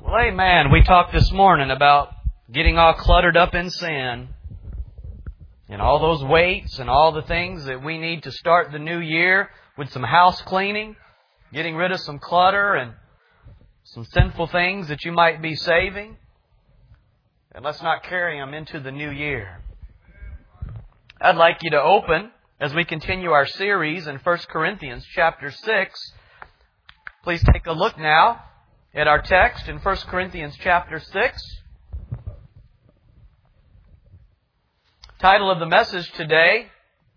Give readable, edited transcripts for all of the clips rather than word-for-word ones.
Well, amen. We talked this morning about getting all cluttered up in sin and all those weights and all the things that we need to start the new year with some house cleaning, getting rid of some clutter and some sinful things that you might be saving. And let's not carry them into the new year. I'd like you to open, as we continue our series in 1 Corinthians chapter 6. Please take a look now at our text in 1 Corinthians chapter 6. Title of the message today,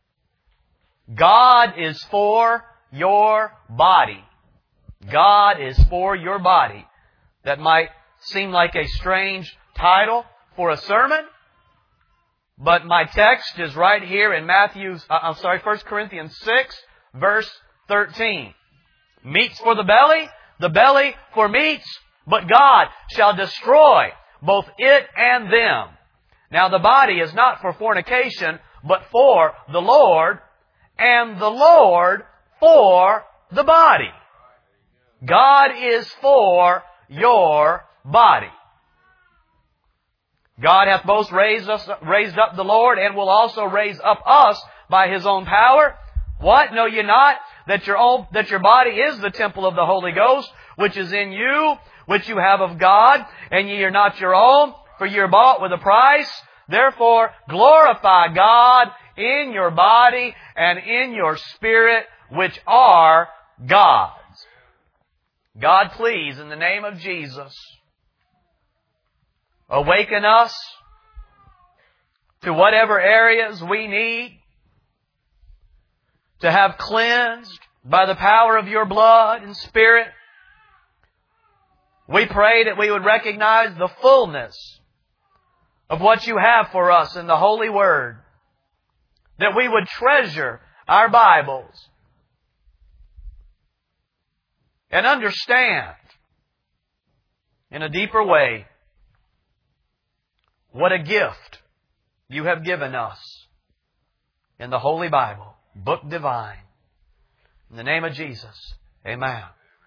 God is for your body. God is for your body. That might seem like a strange title for a sermon, but my text is right here in 1 Corinthians 6, verse 13. Meats for the belly for meats, but God shall destroy both it and them. Now the body is not for fornication, but for the Lord, and the Lord for the body. God is for your body. God hath both raised up the Lord, and will also raise up us by His own power. What? Know ye not that your body is the temple of the Holy Ghost, which is in you, which you have of God, and ye are not your own, for ye are bought with a price. Therefore, glorify God in your body and in your spirit, which are God's. God, please, in the name of Jesus, awaken us to whatever areas we need to have cleansed by the power of your blood and Spirit. We pray that we would recognize the fullness of what you have for us in the Holy Word. That we would treasure our Bibles and understand in a deeper way what a gift you have given us in the Holy Bible, Book Divine. In the name of Jesus, amen.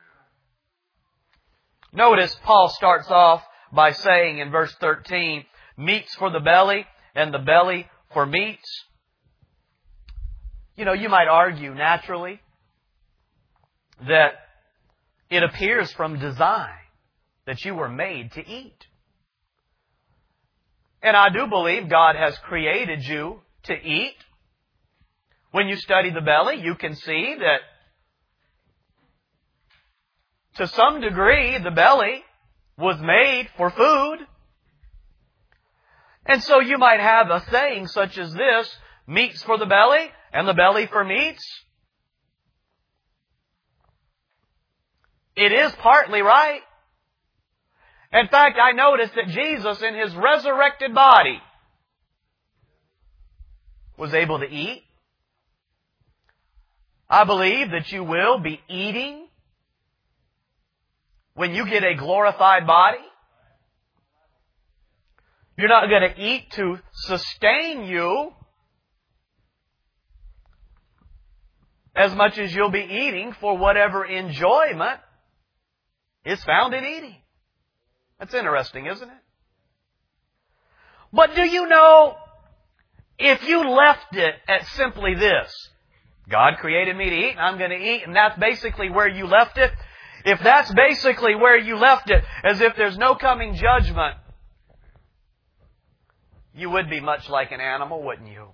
Notice Paul starts off by saying in verse 13, meats for the belly and the belly for meats. You know, you might argue naturally that it appears from design that you were made to eat. And I do believe God has created you to eat. When you study the belly, you can see that to some degree the belly was made for food. And so you might have a saying such as this, meats for the belly and the belly for meats. It is partly right. In fact, I noticed that Jesus in His resurrected body was able to eat. I believe that you will be eating when you get a glorified body. You're not going to eat to sustain you as much as you'll be eating for whatever enjoyment is found in eating. That's interesting, isn't it? But do you know, if you left it at simply this, God created me to eat and I'm going to eat, and that's basically where you left it. If that's basically where you left it, as if there's no coming judgment, you would be much like an animal, wouldn't you?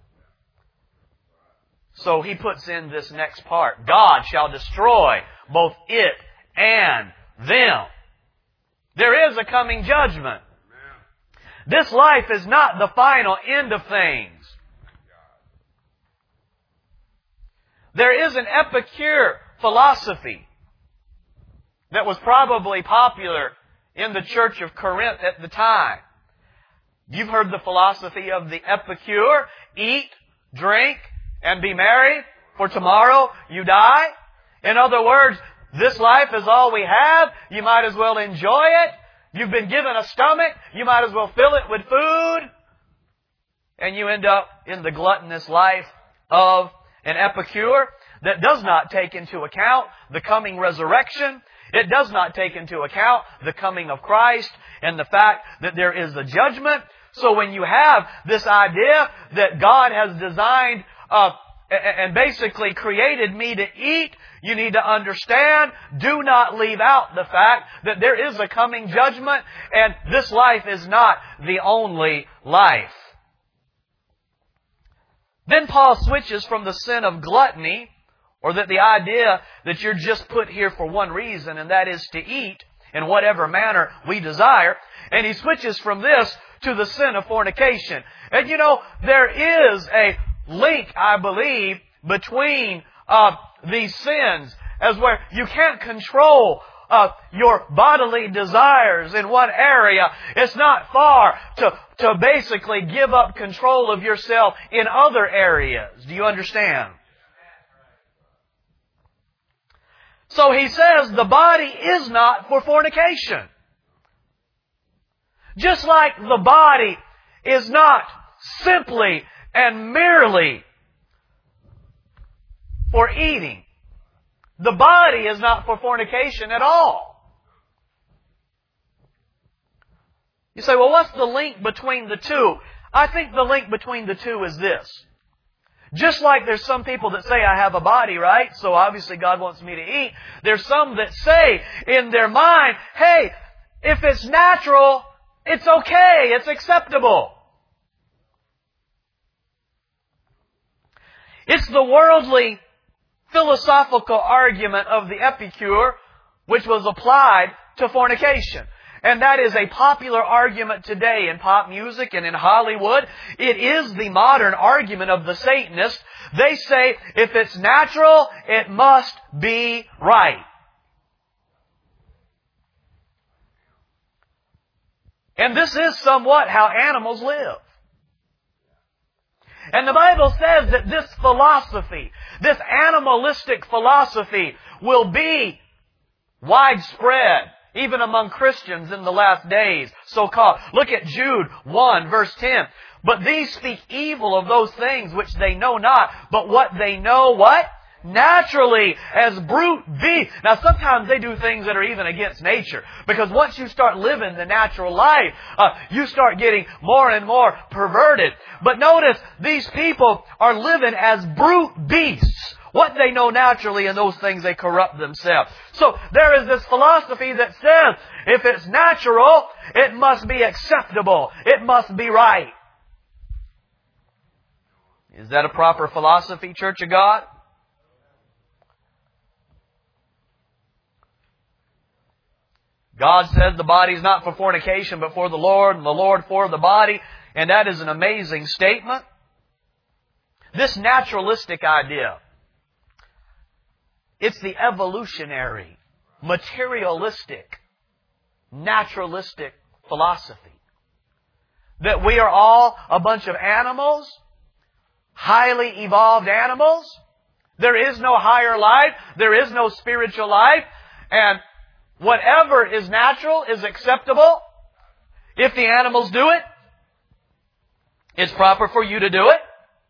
So he puts in this next part. God shall destroy both it and them. There is a coming judgment. This life is not the final end of things. There is an Epicure philosophy that was probably popular in the church of Corinth at the time. You've heard the philosophy of the Epicure. Eat, drink, and be merry, for tomorrow you die. In other words, this life is all we have. You might as well enjoy it. You've been given a stomach. You might as well fill it with food. And you end up in the gluttonous life of an Epicure that does not take into account the coming resurrection. It does not take into account the coming of Christ and the fact that there is a judgment. So when you have this idea that God has designed and basically created me to eat, you need to understand, do not leave out the fact that there is a coming judgment, and this life is not the only life. Then Paul switches from the sin of gluttony, or that the idea that you're just put here for one reason, and that is to eat in whatever manner we desire, and he switches from this to the sin of fornication. And you know, there is a link, I believe, between these sins, as where you can't control your bodily desires in one area. It's not far to basically give up control of yourself in other areas. Do you understand? So he says the body is not for fornication. Just like the body is not simply and merely for eating. The body is not for fornication at all. You say, well, what's the link between the two? I think the link between the two is this. Just like there's some people that say, I have a body, right? So obviously God wants me to eat. There's some that say in their mind, hey, if it's natural, it's okay, it's acceptable. It's the worldly philosophical argument of the Epicure which was applied to fornication. And that is a popular argument today in pop music and in Hollywood. It is the modern argument of the Satanists. They say if it's natural, it must be right. And this is somewhat how animals live. And the Bible says that this philosophy, this animalistic philosophy, will be widespread even among Christians in the last days, so-called. Look at Jude 1, verse 10. But these speak evil of those things which they know not, but what they know, what? Naturally, as brute beasts. Now sometimes they do things that are even against nature. Because once you start living the natural life, you start getting more and more perverted. But notice, these people are living as brute beasts. What they know naturally, and those things they corrupt themselves. So there is this philosophy that says, if it's natural, it must be acceptable. It must be right. Is that a proper philosophy, Church of God? God says the body is not for fornication, but for the Lord, and the Lord for the body. And that is an amazing statement. This naturalistic idea, it's the evolutionary, materialistic, naturalistic philosophy. That we are all a bunch of animals, highly evolved animals. There is no higher life. There is no spiritual life. And whatever is natural is acceptable. If the animals do it, it's proper for you to do it.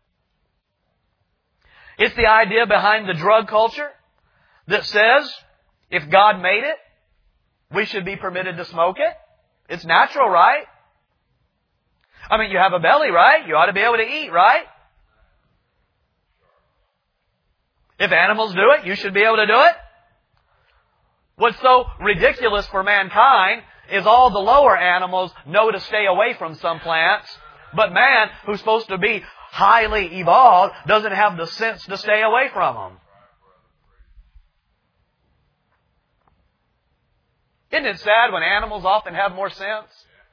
It's the idea behind the drug culture that says, if God made it, we should be permitted to smoke it. It's natural, right? I mean, you have a belly, right? You ought to be able to eat, right? If animals do it, you should be able to do it. What's so ridiculous for mankind is all the lower animals know to stay away from some plants, but man, who's supposed to be highly evolved, doesn't have the sense to stay away from them. Isn't it sad when animals often have more sense?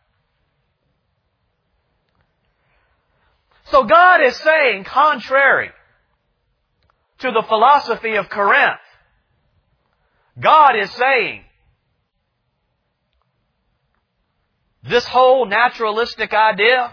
So God is saying, contrary to the philosophy of Corinth, God is saying, this whole naturalistic idea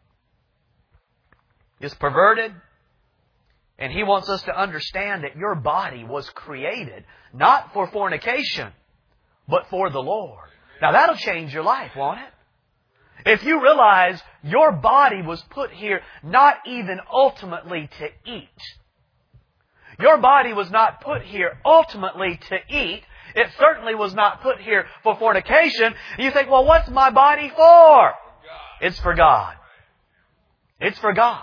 is perverted. And He wants us to understand that your body was created not for fornication, but for the Lord. Now that'll change your life, won't it? If you realize your body was put here not even ultimately to eat. Your body was not put here ultimately to eat. It certainly was not put here for fornication. You think, well, what's my body for? It's for God. It's for God.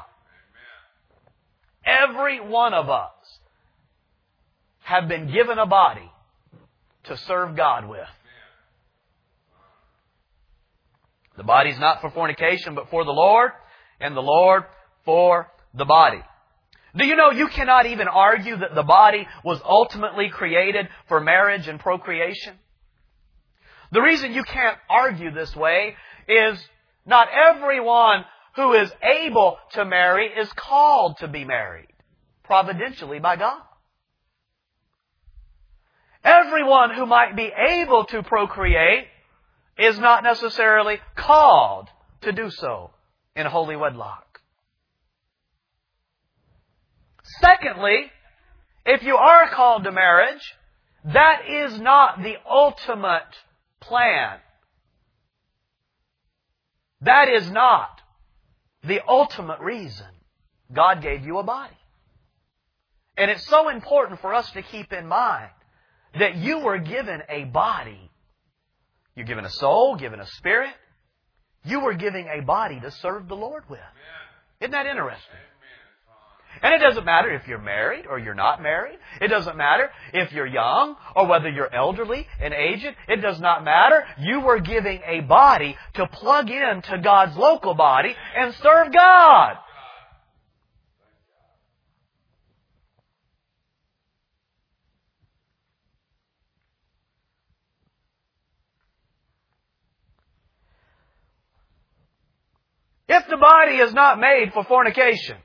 Every one of us have been given a body to serve God with. The body's not for fornication, but for the Lord, and the Lord for the body. Do you know you cannot even argue that the body was ultimately created for marriage and procreation? The reason you can't argue this way is not everyone who is able to marry is called to be married providentially by God. Everyone who might be able to procreate is not necessarily called to do so in holy wedlock. Secondly, if you are called to marriage, that is not the ultimate plan. That is not the ultimate reason God gave you a body. And it's so important for us to keep in mind that you were given a body. You're given a soul, given a spirit. You were given a body to serve the Lord with. Isn't that interesting? And it doesn't matter if you're married or you're not married. It doesn't matter if you're young or whether you're elderly and aged. It does not matter. You were giving a body to plug into God's local body and serve God. If the body is not made for fornication,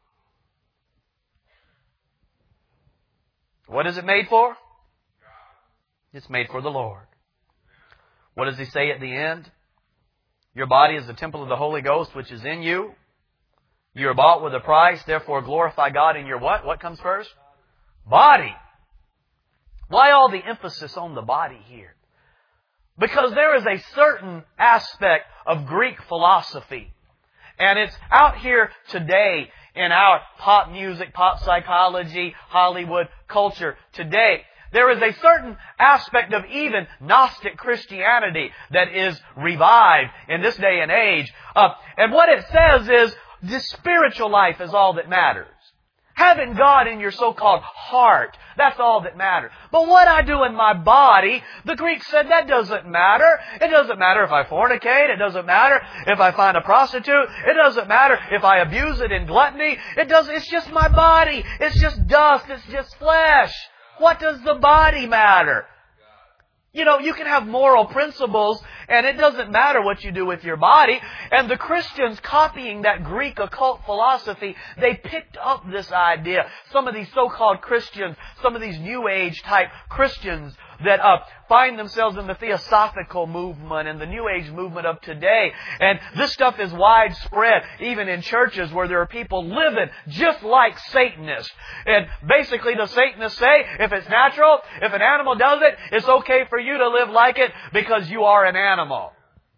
what is it made for? It's made for the Lord. What does He say at the end? Your body is the temple of the Holy Ghost which is in you. You are bought with a price, therefore glorify God in your what? What comes first? Body. Why all the emphasis on the body here? Because there is a certain aspect of Greek philosophy. And it's out here today in our pop music, pop psychology, Hollywood culture today. There is a certain aspect of even Gnostic Christianity that is revived in this day and age. And what it says is the spiritual life is all that matters. Having God in your so-called heart, that's all that matters. But what I do in my body, the Greeks said that doesn't matter. It doesn't matter if I fornicate. It doesn't matter if I find a prostitute. It doesn't matter if I abuse it in gluttony. It's just my body. It's just dust. It's just flesh. What does the body matter? You know, you can have moral principles, and it doesn't matter what you do with your body. And the Christians, copying that Greek occult philosophy, they picked up this idea. Some of these so-called Christians, some of these New Age type Christians that find themselves in the Theosophical movement and the New Age movement of today. And this stuff is widespread, even in churches where there are people living just like Satanists. And basically the Satanists say, if it's natural, if an animal does it, it's okay for you to live like it because you are an animal.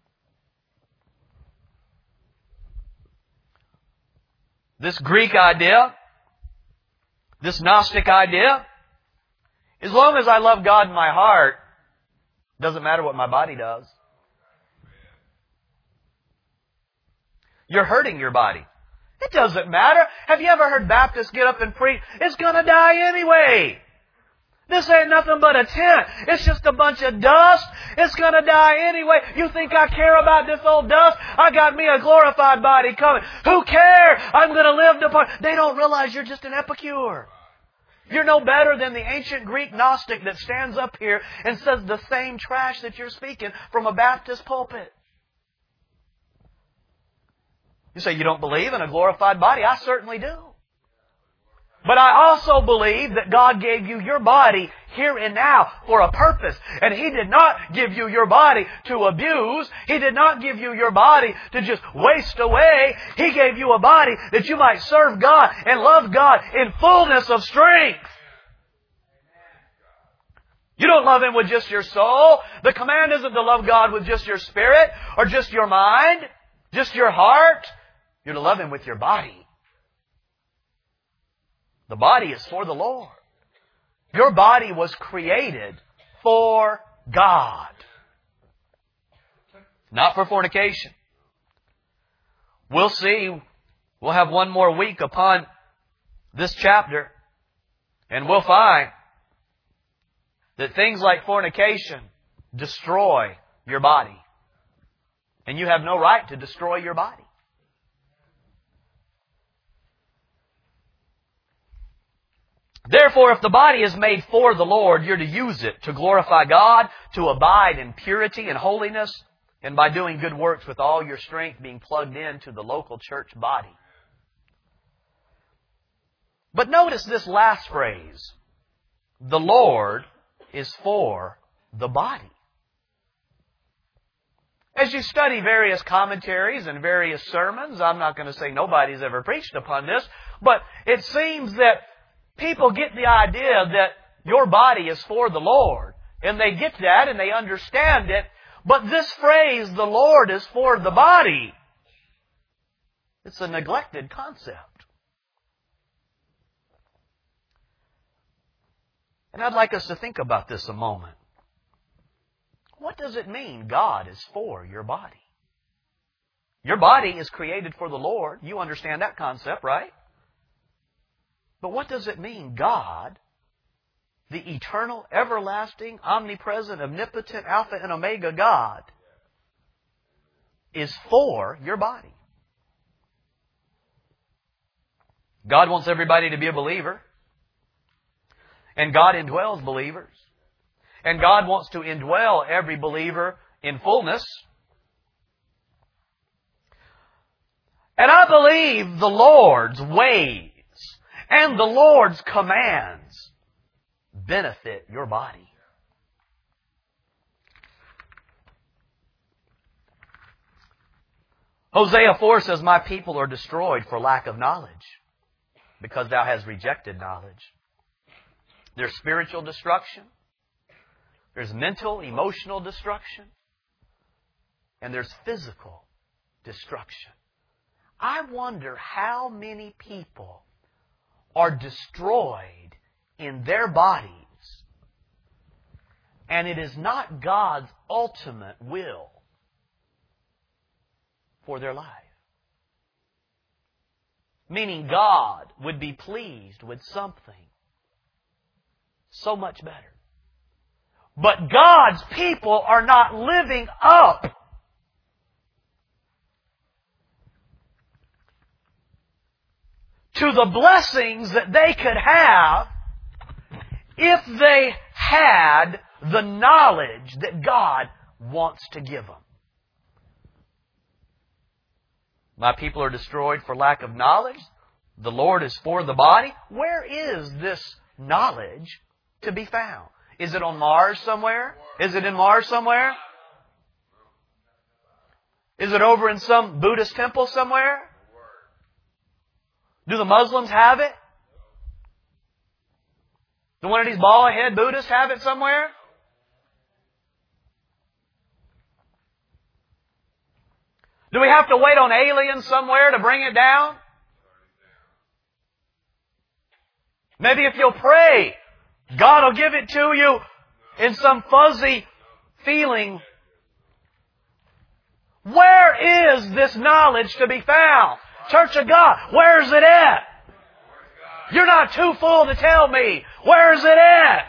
This Greek idea, this Gnostic idea, as long as I love God in my heart, it doesn't matter what my body does. You're hurting your body. It doesn't matter. Have you ever heard Baptists get up and preach? It's going to die anyway. This ain't nothing but a tent. It's just a bunch of dust. It's going to die anyway. You think I care about this old dust? I got me a glorified body coming. Who cares? I'm going to live to part. They don't realize you're just an epicure. You're no better than the ancient Greek Gnostic that stands up here and says the same trash that you're speaking from a Baptist pulpit. You say you don't believe in a glorified body? I certainly do. But I also believe that God gave you your body here and now for a purpose. And He did not give you your body to abuse. He did not give you your body to just waste away. He gave you a body that you might serve God and love God in fullness of strength. You don't love Him with just your soul. The command isn't to love God with just your spirit or just your mind, just your heart. You're to love Him with your body. The body is for the Lord. Your body was created for God. Not for fornication. We'll see. We'll have one more week upon this chapter, and we'll find that things like fornication destroy your body. And you have no right to destroy your body. Therefore, if the body is made for the Lord, you're to use it to glorify God, to abide in purity and holiness, and by doing good works with all your strength, being plugged into the local church body. But notice this last phrase. The Lord is for the body. As you study various commentaries and various sermons, I'm not going to say nobody's ever preached upon this, but it seems that people get the idea that your body is for the Lord. And they get that and they understand it. But this phrase, the Lord is for the body, it's a neglected concept. And I'd like us to think about this a moment. What does it mean God is for your body? Your body is created for the Lord. You understand that concept, right? But what does it mean God, the eternal, everlasting, omnipresent, omnipotent, Alpha and Omega God, is for your body? God wants everybody to be a believer. And God indwells believers. And God wants to indwell every believer in fullness. And I believe the Lord's ways and the Lord's commands benefit your body. Hosea 4 says, My people are destroyed for lack of knowledge, because thou hast rejected knowledge. There's spiritual destruction. There's mental, emotional destruction. And there's physical destruction. I wonder how many people are destroyed in their bodies, and it is not God's ultimate will for their life. Meaning God would be pleased with something so much better. But God's people are not living up to the blessings that they could have if they had the knowledge that God wants to give them. My people are destroyed for lack of knowledge. The Lord is for the body. Where is this knowledge to be found? Is it on Mars somewhere? Is it in Mars somewhere? Is it over in some Buddhist temple somewhere? Do the Muslims have it? Do one of these bald-head Buddhists have it somewhere? Do we have to wait on aliens somewhere to bring it down? Maybe if you'll pray, God will give it to you in some fuzzy feeling. Where is this knowledge to be found? Church of God, where's it at? You're not too full to tell me. Where's it at?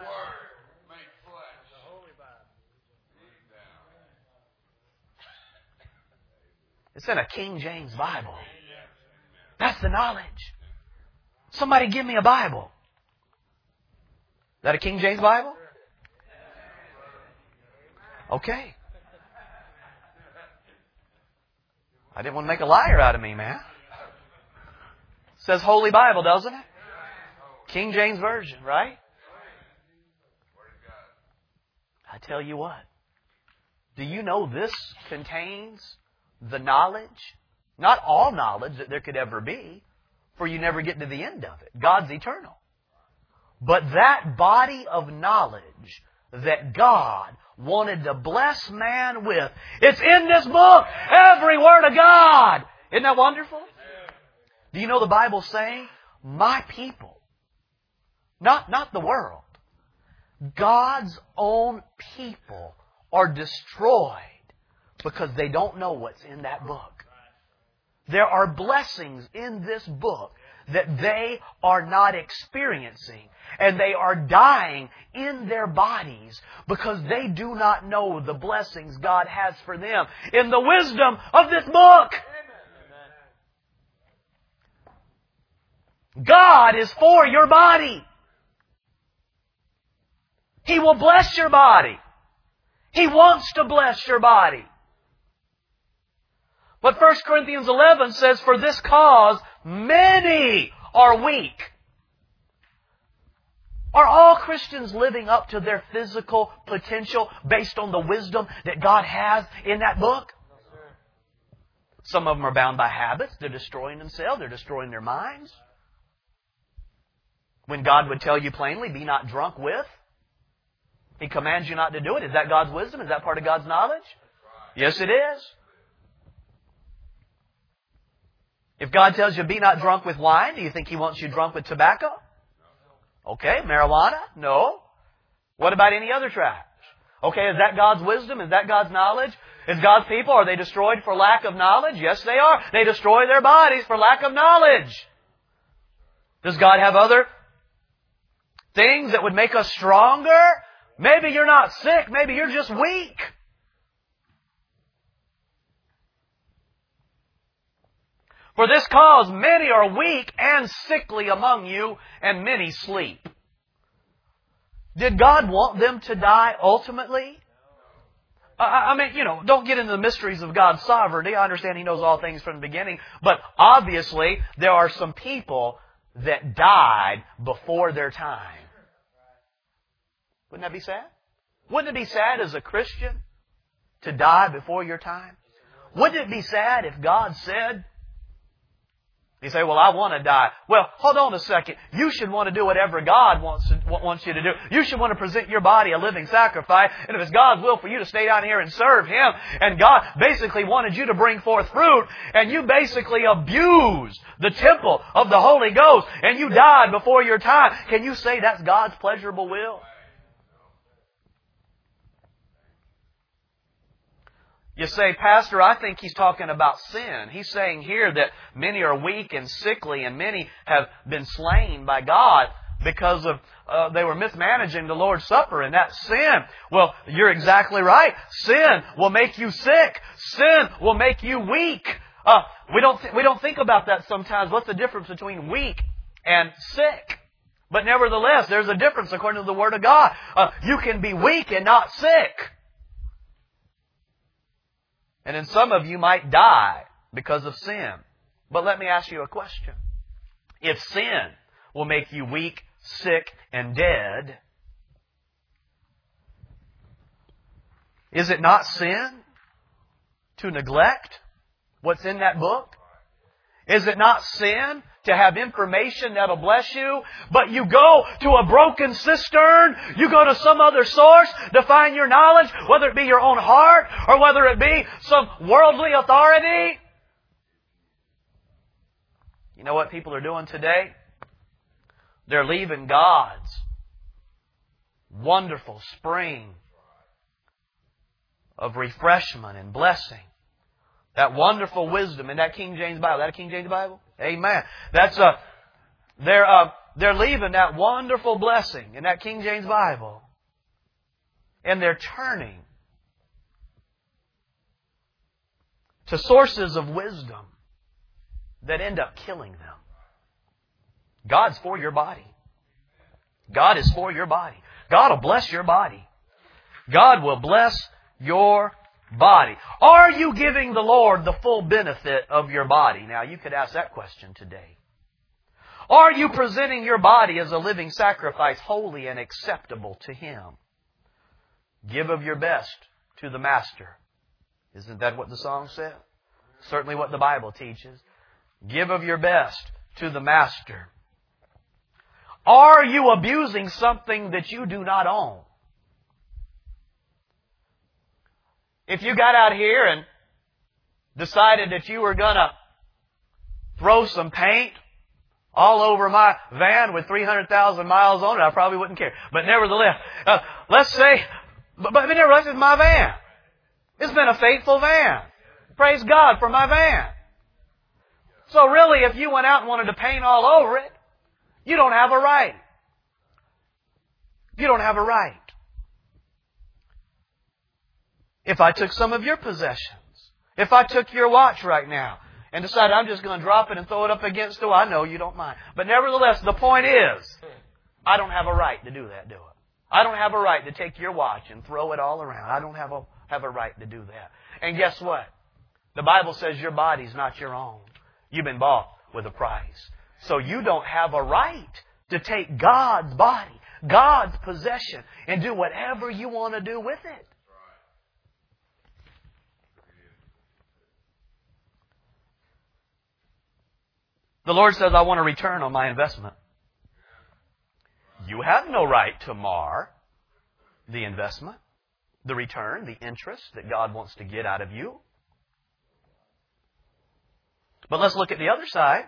It's in a King James Bible. That's the knowledge. Somebody give me a Bible. Is that a King James Bible? Okay. I didn't want to make a liar out of me, man. It says Holy Bible, doesn't it? King James Version, right? I tell you what. Do you know this contains the knowledge? Not all knowledge that there could ever be, for you never get to the end of it. God's eternal. But that body of knowledge that God wanted to bless man with, it's in this book. Every word of God. Isn't that wonderful? Do you know the Bible's saying, my people, not the world, God's own people are destroyed because they don't know what's in that book. There are blessings in this book that they are not experiencing, and they are dying in their bodies because they do not know the blessings God has for them in the wisdom of this book. God is for your body. He will bless your body. He wants to bless your body. But 1 Corinthians 11 says, for this cause many are weak. Are all Christians living up to their physical potential based on the wisdom that God has in that book? Some of them are bound by habits. They're destroying themselves. They're destroying their minds. When God would tell you plainly, be not drunk with, He commands you not to do it. Is that God's wisdom? Is that part of God's knowledge? Yes, it is. If God tells you, be not drunk with wine, do you think He wants you drunk with tobacco? Okay, marijuana? No. What about any other trash? Okay, is that God's wisdom? Is that God's knowledge? Is God's people, are they destroyed for lack of knowledge? Yes, they are. They destroy their bodies for lack of knowledge. Does God have other things that would make us stronger? Maybe you're not sick. Maybe you're just weak. For this cause many are weak and sickly among you, and many sleep. Did God want them to die ultimately? I mean, don't get into the mysteries of God's sovereignty. I understand He knows all things from the beginning. But obviously, there are some people that died before their time. Wouldn't that be sad? Wouldn't it be sad as a Christian to die before your time? Wouldn't it be sad if God said, you say, well, I want to die. Well, hold on a second. You should want to do whatever God wants you to do. You should want to present your body a living sacrifice. And if it's God's will for you to stay down here and serve Him, and God basically wanted you to bring forth fruit, and you basically abused the temple of the Holy Ghost, and you died before your time, can you say that's God's pleasurable will? You say, Pastor, I think he's talking about sin. He's saying here that many are weak and sickly, and many have been slain by God because of they were mismanaging the Lord's Supper, and that's sin. Well, you're exactly right. Sin will make you sick. Sin will make you weak. We don't think about that sometimes. What's the difference between weak and sick? But nevertheless, there's a difference according to the Word of God. You can be weak and not sick. And then some of you might die because of sin. But let me ask you a question. If sin will make you weak, sick, and dead, is it not sin to neglect what's in that book? Is it not sin to have information that'll bless you, but you go to a broken cistern, you go to some other source to find your knowledge, whether it be your own heart or whether it be some worldly authority? You know what people are doing today? They're leaving God's wonderful spring of refreshment and blessing. That wonderful wisdom in that King James Bible. Is that a King James Bible? Amen. That's they're leaving that wonderful blessing in that King James Bible, and they're turning to sources of wisdom that end up killing them. God's for your body. God is for your body. God will bless your body. God will bless your body. Are you giving the Lord the full benefit of your body? Now, you could ask that question today. Are you presenting your body as a living sacrifice, holy and acceptable to Him? Give of your best to the Master. Isn't that what the song said? Certainly what the Bible teaches. Give of your best to the Master. Are you abusing something that you do not own? If you got out here and decided that you were going to throw some paint all over my van with 300,000 miles on it, I probably wouldn't care. But nevertheless, let's say, but nevertheless, it's my van. It's been a faithful van. Praise God for my van. So really, if you went out and wanted to paint all over it, you don't have a right. You don't have a right. If I took some of your possessions, if I took your watch right now and decided I'm just going to drop it and throw it up against the wall, I know you don't mind. But nevertheless, the point is, I don't have a right to do that, do I? I don't have a right to take your watch and throw it all around. I don't have a right to do that. And guess what? The Bible says your body's not your own. You've been bought with a price. So you don't have a right to take God's body, God's possession, and do whatever you want to do with it. The Lord says, I want a return on my investment. You have no right to mar the investment, the return, the interest that God wants to get out of you. But let's look at the other side.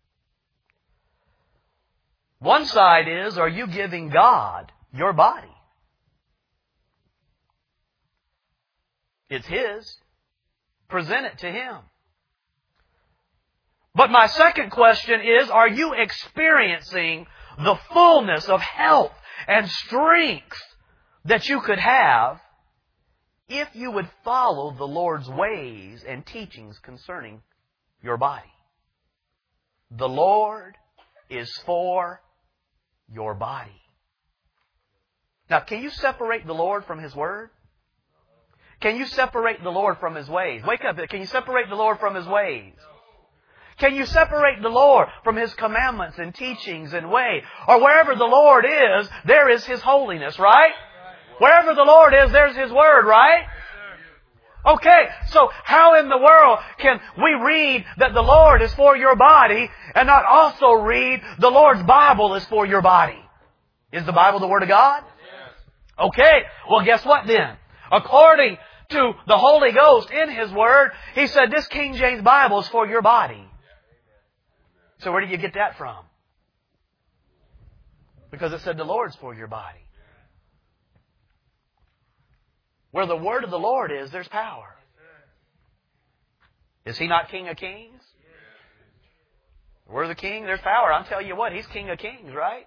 One side is, are you giving God your body? It's His. Present it to Him. But my second question is, are you experiencing the fullness of health and strength that you could have if you would follow the Lord's ways and teachings concerning your body? The Lord is for your body. Now, can you separate the Lord from His Word? Can you separate the Lord from His ways? Wake up. Can you separate the Lord from His ways? Can you separate the Lord from His commandments and teachings and way? Or wherever the Lord is, there is His holiness, right? Wherever the Lord is, there's His Word, right? Okay, so how in the world can we read that the Lord is for your body and not also read the Lord's Bible is for your body? Is the Bible the Word of God? Okay, well guess what then? According to the Holy Ghost in His Word, He said this King James Bible is for your body. So where did you get that from? Because it said the Lord's for your body. Where the Word of the Lord is, there's power. Is He not King of Kings? Where's the King? There's power. I'll tell you what, He's King of Kings, right?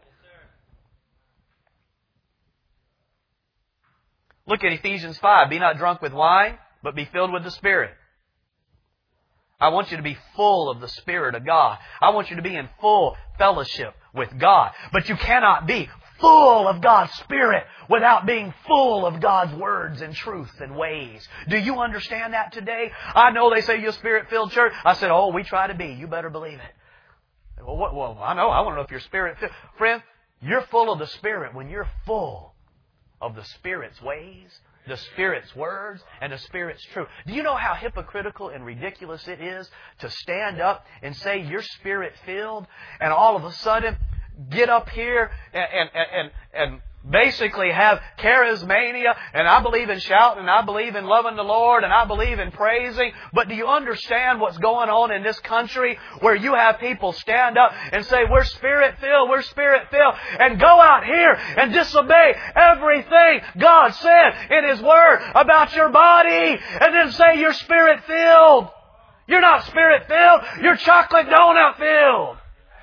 Look at Ephesians 5. Be not drunk with wine, but be filled with the Spirit. I want you to be full of the Spirit of God. I want you to be in full fellowship with God. But you cannot be full of God's Spirit without being full of God's words and truth and ways. Do you understand that today? I know they say you're a Spirit-filled church. I said, oh, we try to be. You better believe it. Well, I know. I want to know if you're Spirit-filled. Friend, you're full of the Spirit when you're full of the Spirit's ways, the Spirit's words, and the Spirit's truth. Do you know how hypocritical and ridiculous it is to stand up and say you're Spirit-filled and all of a sudden get up here and basically have charismania, and I believe in shouting, and I believe in loving the Lord, and I believe in praising. But do you understand what's going on in this country where you have people stand up and say, we're Spirit-filled, we're Spirit-filled, and go out here and disobey everything God said in His Word about your body, and then say you're Spirit-filled? You're not Spirit-filled, you're chocolate donut-filled.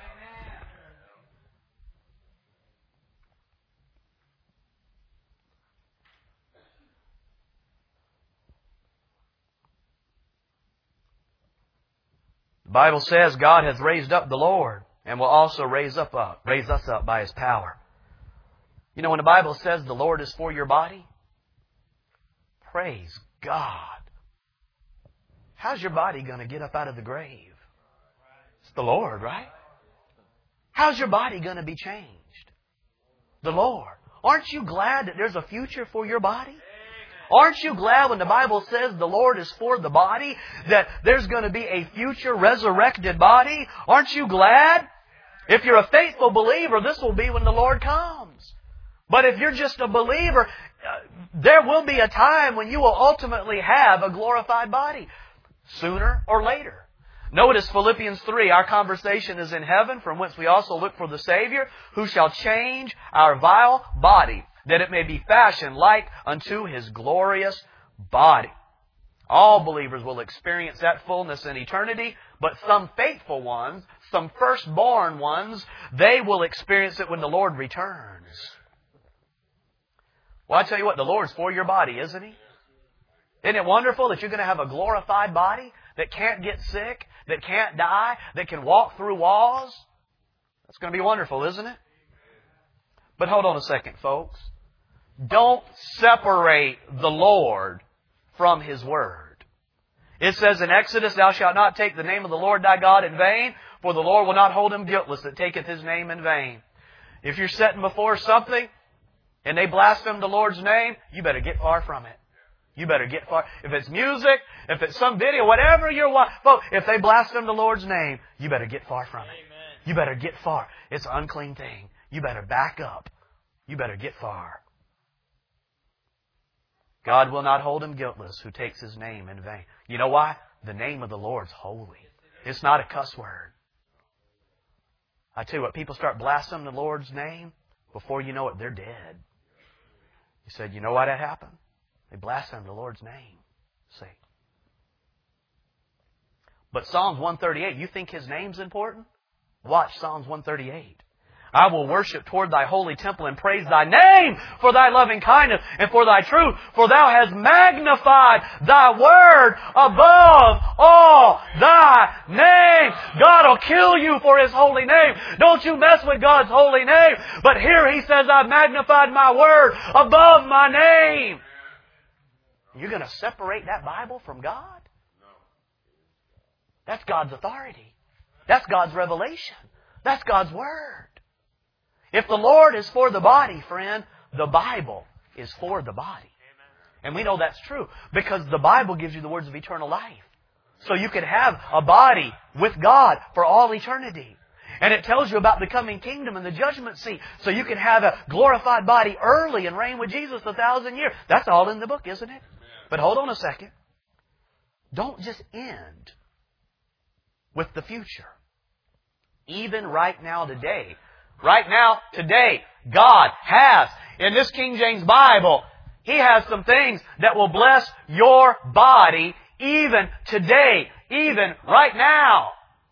The Bible says God has raised up the Lord and will also raise us up by His power. You know, when the Bible says the Lord is for your body, praise God. How's your body going to get up out of the grave? It's the Lord, right? How's your body going to be changed? The Lord. Aren't you glad that there's a future for your body? Aren't you glad when the Bible says the Lord is for the body, that there's going to be a future resurrected body? Aren't you glad? If you're a faithful believer, this will be when the Lord comes. But if you're just a believer, there will be a time when you will ultimately have a glorified body. Sooner or later. Notice Philippians 3, our conversation is in heaven, from whence we also look for the Savior, who shall change our vile body, that it may be fashioned like unto His glorious body. All believers will experience that fullness in eternity, but some faithful ones, some firstborn ones, they will experience it when the Lord returns. Well, I tell you what, the Lord's for your body, isn't He? Isn't it wonderful that you're going to have a glorified body that can't get sick, that can't die, that can walk through walls? That's going to be wonderful, isn't it? But hold on a second, folks. Don't separate the Lord from His Word. It says in Exodus, Thou shalt not take the name of the Lord thy God in vain, for the Lord will not hold him guiltless that taketh His name in vain. If you're sitting before something and they blaspheme the Lord's name, you better get far from it. You better get far. If it's music, if it's some video, whatever you're watching, folks, if they blaspheme the Lord's name, you better get far from it. You better get far. It's an unclean thing. You better back up. You better get far. God will not hold him guiltless who takes His name in vain. You know why? The name of the Lord's holy. It's not a cuss word. I tell you what, people start blaspheming the Lord's name, before you know it, they're dead. You said, you know why that happened? They blasphemed the Lord's name. See. But Psalms 138, you think His name's important? Watch Psalms 138. I will worship toward Thy holy temple and praise Thy name for Thy loving kindness and for Thy truth. For Thou hast magnified Thy word above all Thy name. God will kill you for His holy name. Don't you mess with God's holy name. But here He says, I've magnified my word above my name. You're going to separate that Bible from God? That's God's authority. That's God's revelation. That's God's Word. If the Lord is for the body, friend, the Bible is for the body. And we know that's true because the Bible gives you the words of eternal life. So you can have a body with God for all eternity. And it tells you about the coming kingdom and the judgment seat. So you can have a glorified body early and reign with Jesus 1,000 years. That's all in the book, isn't it? But hold on a second. Don't just end with the future. Even right now, today, God has, in this King James Bible, He has some things that will bless your body even today, even right now.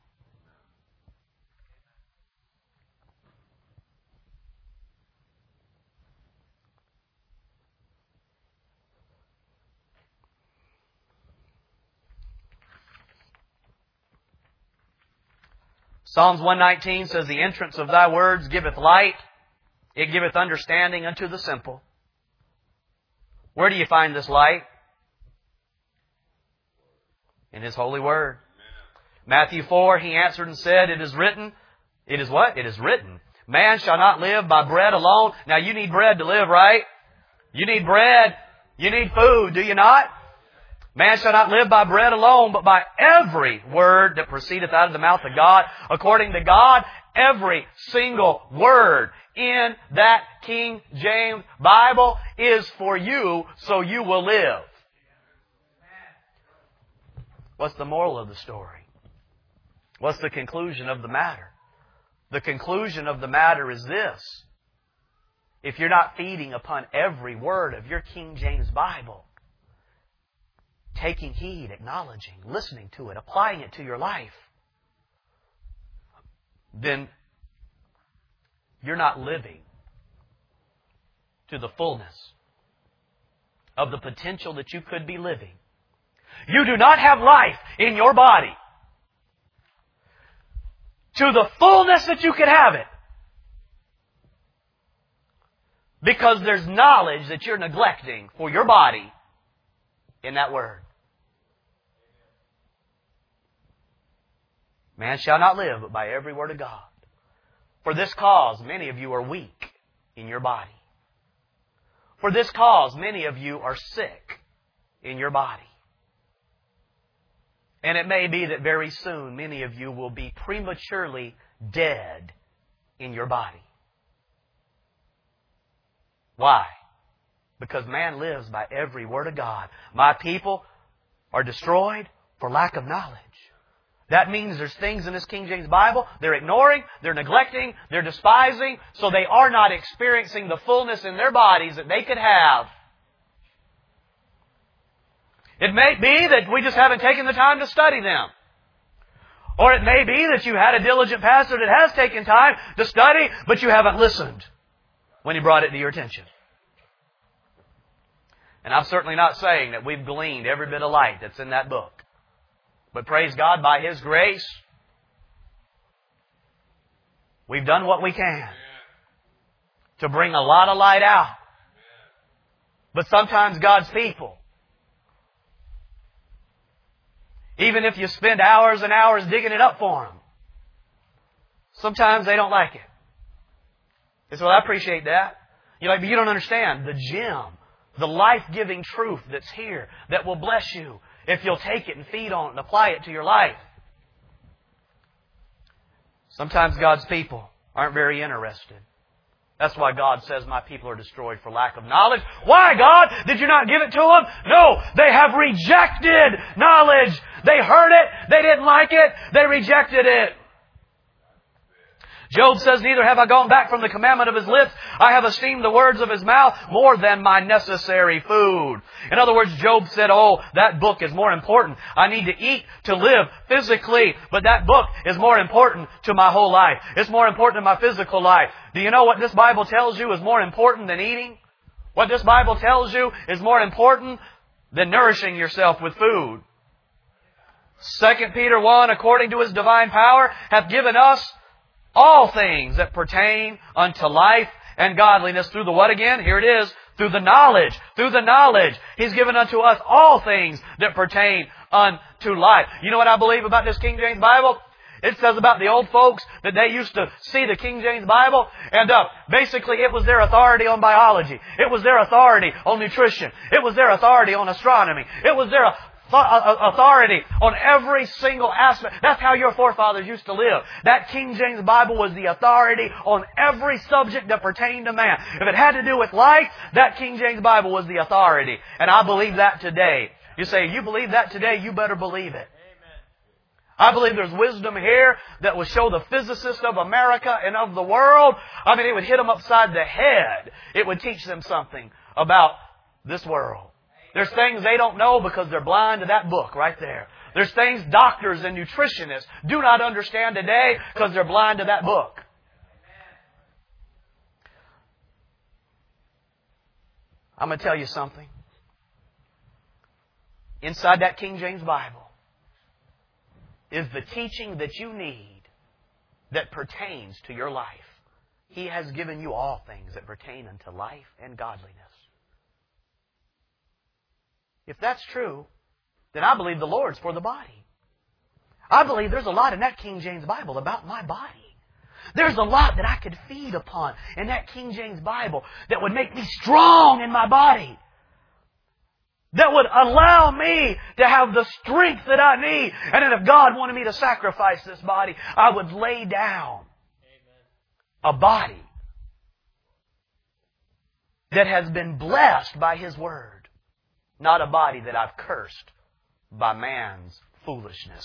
Psalms 119 says, The entrance of Thy words giveth light, it giveth understanding unto the simple. Where do you find this light? In His holy word. Matthew 4, He answered and said, It is written. It is what? It is written. Man shall not live by bread alone. Now you need bread to live, right? You need bread. You need food, do you not? Man shall not live by bread alone, but by every word that proceedeth out of the mouth of God. According to God, every single word in that King James Bible is for you, so you will live. What's the moral of the story? What's the conclusion of the matter? The conclusion of the matter is this. If you're not feeding upon every word of your King James Bible, taking heed, acknowledging, listening to it, applying it to your life, then you're not living to the fullness of the potential that you could be living. You do not have life in your body to the fullness that you could have it, because there's knowledge that you're neglecting for your body in that word. Man shall not live but by every word of God. For this cause, many of you are weak in your body. For this cause, many of you are sick in your body. And it may be that very soon, many of you will be prematurely dead in your body. Why? Because man lives by every word of God. My people are destroyed for lack of knowledge. That means there's things in this King James Bible they're ignoring, they're neglecting, they're despising, so they are not experiencing the fullness in their bodies that they could have. It may be that we just haven't taken the time to study them. Or it may be that you had a diligent pastor that has taken time to study, but you haven't listened when he brought it to your attention. And I'm certainly not saying that we've gleaned every bit of light that's in that book. But praise God, by His grace, we've done what we can to bring a lot of light out. But sometimes God's people, even if you spend hours and hours digging it up for them, sometimes they don't like it. They say, well, I appreciate that. You're like, but you don't understand the gem, the life-giving truth that's here that will bless you if you'll take it and feed on it and apply it to your life. Sometimes God's people aren't very interested. That's why God says, my people are destroyed for lack of knowledge. Why, God? Did you not give it to them? No, they have rejected knowledge. They heard it. They didn't like it. They rejected it. Job says, neither have I gone back from the commandment of His lips. I have esteemed the words of His mouth more than my necessary food. In other words, Job said, oh, that book is more important. I need to eat to live physically, but that book is more important to my whole life. It's more important to my physical life. Do you know what this Bible tells you is more important than eating? What this Bible tells you is more important than nourishing yourself with food. 2 Peter 1, according to His divine power, hath given us all things that pertain unto life and godliness through the what again? Here it is. Through the knowledge. Through the knowledge. He's given unto us all things that pertain unto life. You know what I believe about this King James Bible? It says about the old folks that they used to see the King James Bible and basically it was their authority on biology. It was their authority on nutrition. It was their authority on astronomy. It was their authority on every single aspect. That's how your forefathers used to live. That King James Bible was the authority on every subject that pertained to man. If it had to do with life, that King James Bible was the authority. And I believe that today. You say, you believe that today, you better believe it. I believe there's wisdom here that will show the physicists of America and of the world. I mean, it would hit them upside the head. It would teach them something about this world. There's things they don't know because they're blind to that book right there. There's things doctors and nutritionists do not understand today because they're blind to that book. I'm going to tell you something. Inside that King James Bible is the teaching that you need that pertains to your life. He has given you all things that pertain unto life and godliness. If that's true, then I believe the Lord's for the body. I believe there's a lot in that King James Bible about my body. There's a lot that I could feed upon in that King James Bible that would make me strong in my body. That would allow me to have the strength that I need. And then if God wanted me to sacrifice this body, I would lay down a body that has been blessed by His Word. Not a body that I've cursed by man's foolishness.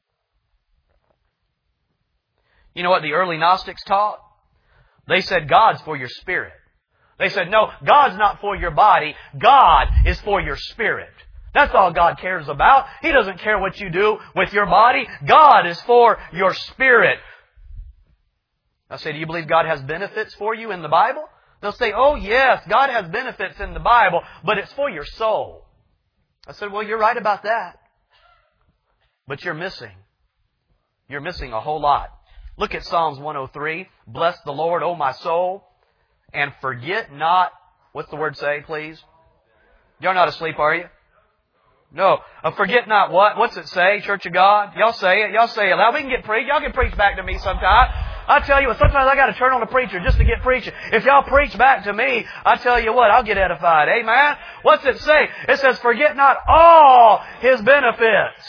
You know what the early Gnostics taught? They said God's for your spirit. They said, no, God's not for your body. God is for your spirit. That's all God cares about. He doesn't care what you do with your body. God is for your spirit. I say, do you believe God has benefits for you in the Bible? They'll say, oh yes, God has benefits in the Bible, but it's for your soul. I said, well, you're right about that. But you're missing a whole lot. Look at Psalms 103. Bless the Lord, O my soul, and forget not. What's the word say, please? You're not asleep, are you? No. Forget not what? What's it say, Church of God? Y'all say it. Y'all say it loud. We can get preached. Y'all can preach back to me sometime. I tell you what, sometimes I got to turn on a preacher just to get preaching. If y'all preach back to me, I tell you what, I'll get edified. Amen? What's it say? It says, forget not all His benefits.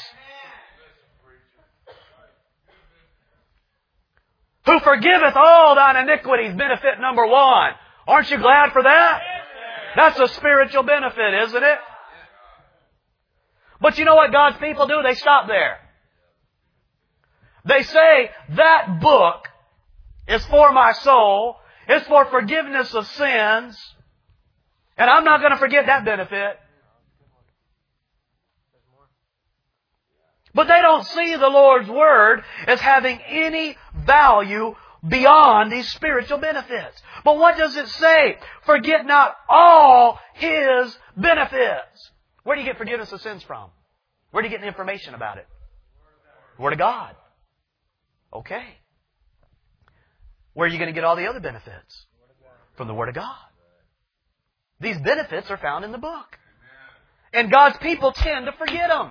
Who forgiveth all thine iniquities, benefit number 1. Aren't you glad for that? That's a spiritual benefit, isn't it? But you know what God's people do? They stop there. They say that book is for my soul. It's for forgiveness of sins. And I'm not going to forget that benefit. But they don't see the Lord's Word as having any value beyond these spiritual benefits. But what does it say? Forget not all His benefits. Where do you get forgiveness of sins from? Where do you get the information about it? The Word of God. Okay. Where are you going to get all the other benefits? From the Word of God. These benefits are found in the book. And God's people tend to forget them.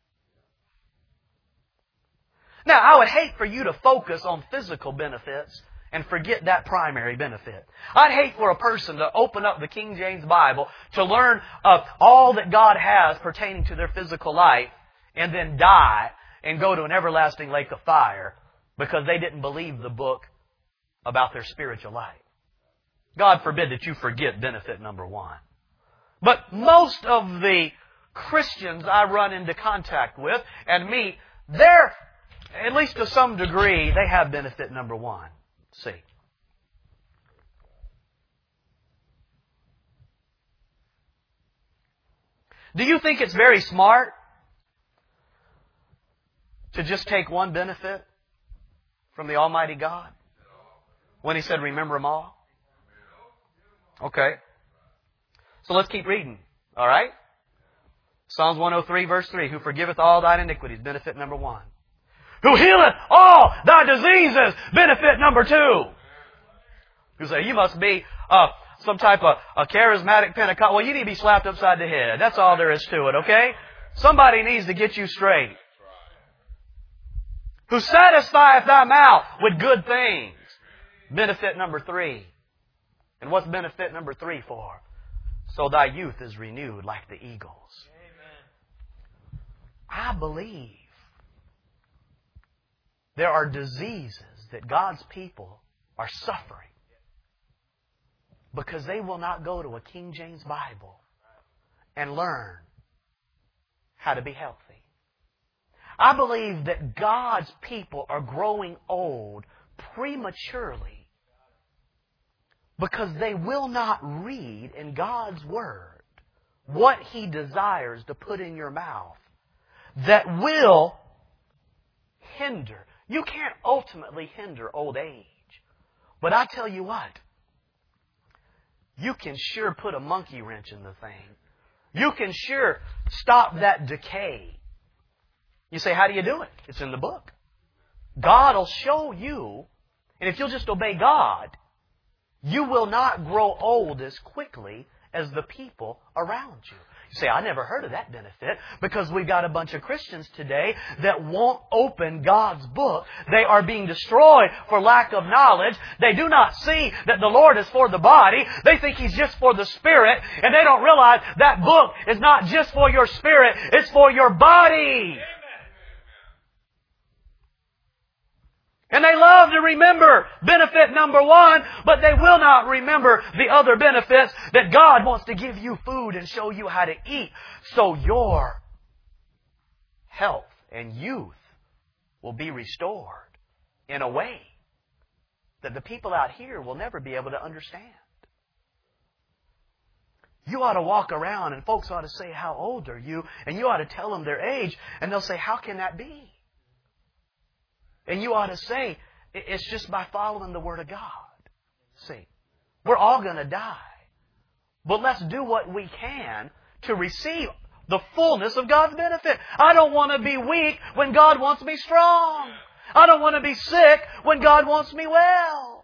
Now, I would hate for you to focus on physical benefits and forget that primary benefit. I'd hate for a person to open up the King James Bible to learn of all that God has pertaining to their physical life and then die and go to an everlasting lake of fire because they didn't believe the book about their spiritual life. God forbid that you forget benefit number one. But most of the Christians I run into contact with and meet, they're, at least to some degree, they have benefit number one. See. Do you think it's very smart to just take one benefit from the Almighty God when He said, remember them all? Okay. So let's keep reading. All right? Psalms 103 verse 3. Who forgiveth all thine iniquities. Benefit number one. Who healeth all thy diseases. Benefit number two. You say, you must be some type of a charismatic Pentecostal. Well, you need to be slapped upside the head. That's all there is to it, okay? Somebody needs to get you straight. Who satisfieth thy mouth with good things. Benefit number three. And what's benefit number three for? So thy youth is renewed like the eagles. Amen. I believe there are diseases that God's people are suffering because they will not go to a King James Bible and learn how to be healthy. I believe that God's people are growing old prematurely because they will not read in God's Word what He desires to put in your mouth that will hinder. You can't ultimately hinder old age. But I tell you what, you can sure put a monkey wrench in the thing. You can sure stop that decay. You say, how do you do it? It's in the book. God will show you, and if you'll just obey God, you will not grow old as quickly as the people around you. You say, I never heard of that benefit, because we've got a bunch of Christians today that won't open God's book. They are being destroyed for lack of knowledge. They do not see that the Lord is for the body. They think He's just for the spirit, and they don't realize that book is not just for your spirit, it's for your body. And they love to remember benefit number one, but they will not remember the other benefits that God wants to give you food and show you how to eat. So your health and youth will be restored in a way that the people out here will never be able to understand. You ought to walk around and folks ought to say, how old are you? And you ought to tell them their age, and they'll say, how can that be? And you ought to say, it's just by following the Word of God. See, we're all going to die. But let's do what we can to receive the fullness of God's benefit. I don't want to be weak when God wants me strong. I don't want to be sick when God wants me well.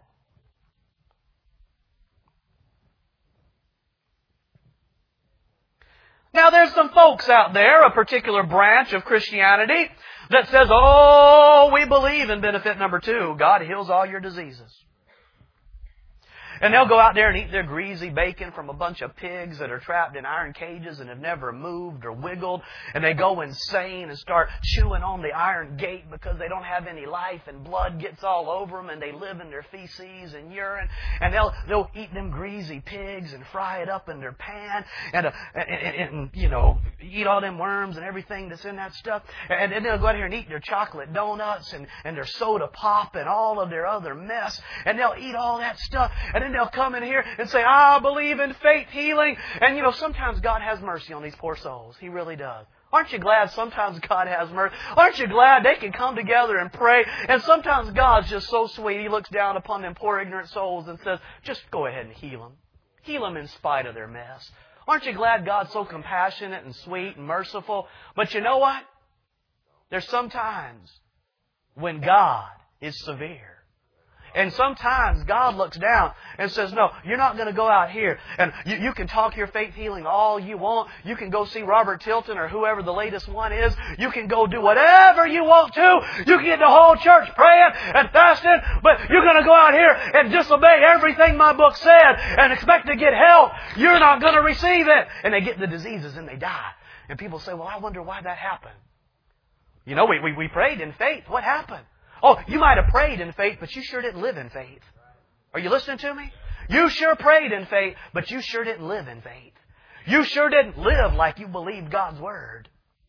Now there's some folks out there, a particular branch of Christianity, that says, oh, we believe in benefit number two. God heals all your diseases. And they'll go out there and eat their greasy bacon from a bunch of pigs that are trapped in iron cages and have never moved or wiggled. And they go insane and start chewing on the iron gate because they don't have any life, and blood gets all over them, and they live in their feces and urine. And they'll eat them greasy pigs and fry it up in their pan and you know, eat all them worms and everything that's in that stuff. And then they'll go out here and eat their chocolate donuts and their soda pop and all of their other mess. And they'll eat all that stuff. And then they'll come in here and say, I believe in faith healing. And you know, sometimes God has mercy on these poor souls. He really does. Aren't you glad sometimes God has mercy? Aren't you glad they can come together and pray? And sometimes God's just so sweet. He looks down upon them poor ignorant souls and says, just go ahead and heal them. Heal them in spite of their mess. Aren't you glad God's so compassionate and sweet and merciful? But you know what? There's sometimes when God is severe. And sometimes God looks down and says, no, you're not going to go out here. And you can talk your faith healing all you want. You can go see Robert Tilton or whoever the latest one is. You can go do whatever you want to. You can get the whole church praying and fasting. But you're going to go out here and disobey everything my book said and expect to get help. You're not going to receive it. And they get the diseases and they die. And people say, well, I wonder why that happened. You know, we prayed in faith. What happened? Oh, you might have prayed in faith, but you sure didn't live in faith. Are you listening to me? You sure prayed in faith, but you sure didn't live in faith. You sure didn't live like you believed God's Word.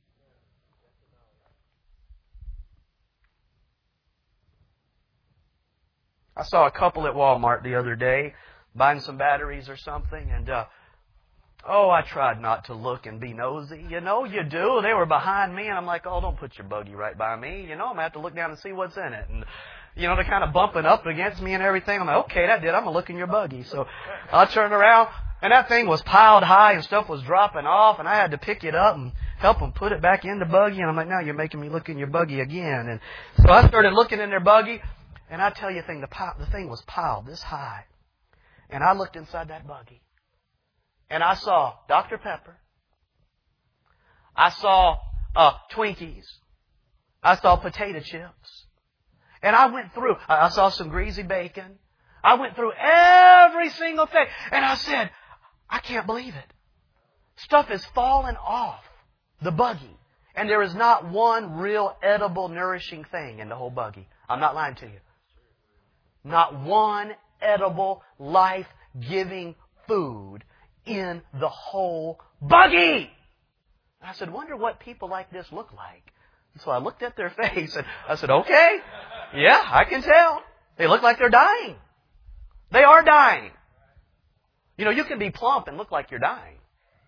I saw a couple at Walmart the other day buying some batteries or something, and I tried not to look and be nosy. You know, you do. They were behind me, and I'm like, oh, don't put your buggy right by me. You know, I'm going to have to look down and see what's in it. And, you know, they're kind of bumping up against me and everything. I'm like, okay, that did. I'm going to look in your buggy. So I turned around, and that thing was piled high, and stuff was dropping off, and I had to pick it up and help them put it back in the buggy. And I'm like, now you're making me look in your buggy again. And so I started looking in their buggy, and I tell you the thing was piled this high. And I looked inside that buggy. And I saw Dr. Pepper. I saw Twinkies. I saw potato chips. And I went through. I saw some greasy bacon. I went through every single thing. And I said, I can't believe it. Stuff is falling off the buggy. And there is not one real edible, nourishing thing in the whole buggy. I'm not lying to you. Not one edible, life-giving food in the whole buggy. I said, wonder what people like this look like. And so I looked at their face and I said, okay, yeah, I can tell. They look like they're dying. They are dying. You know, you can be plump and look like you're dying.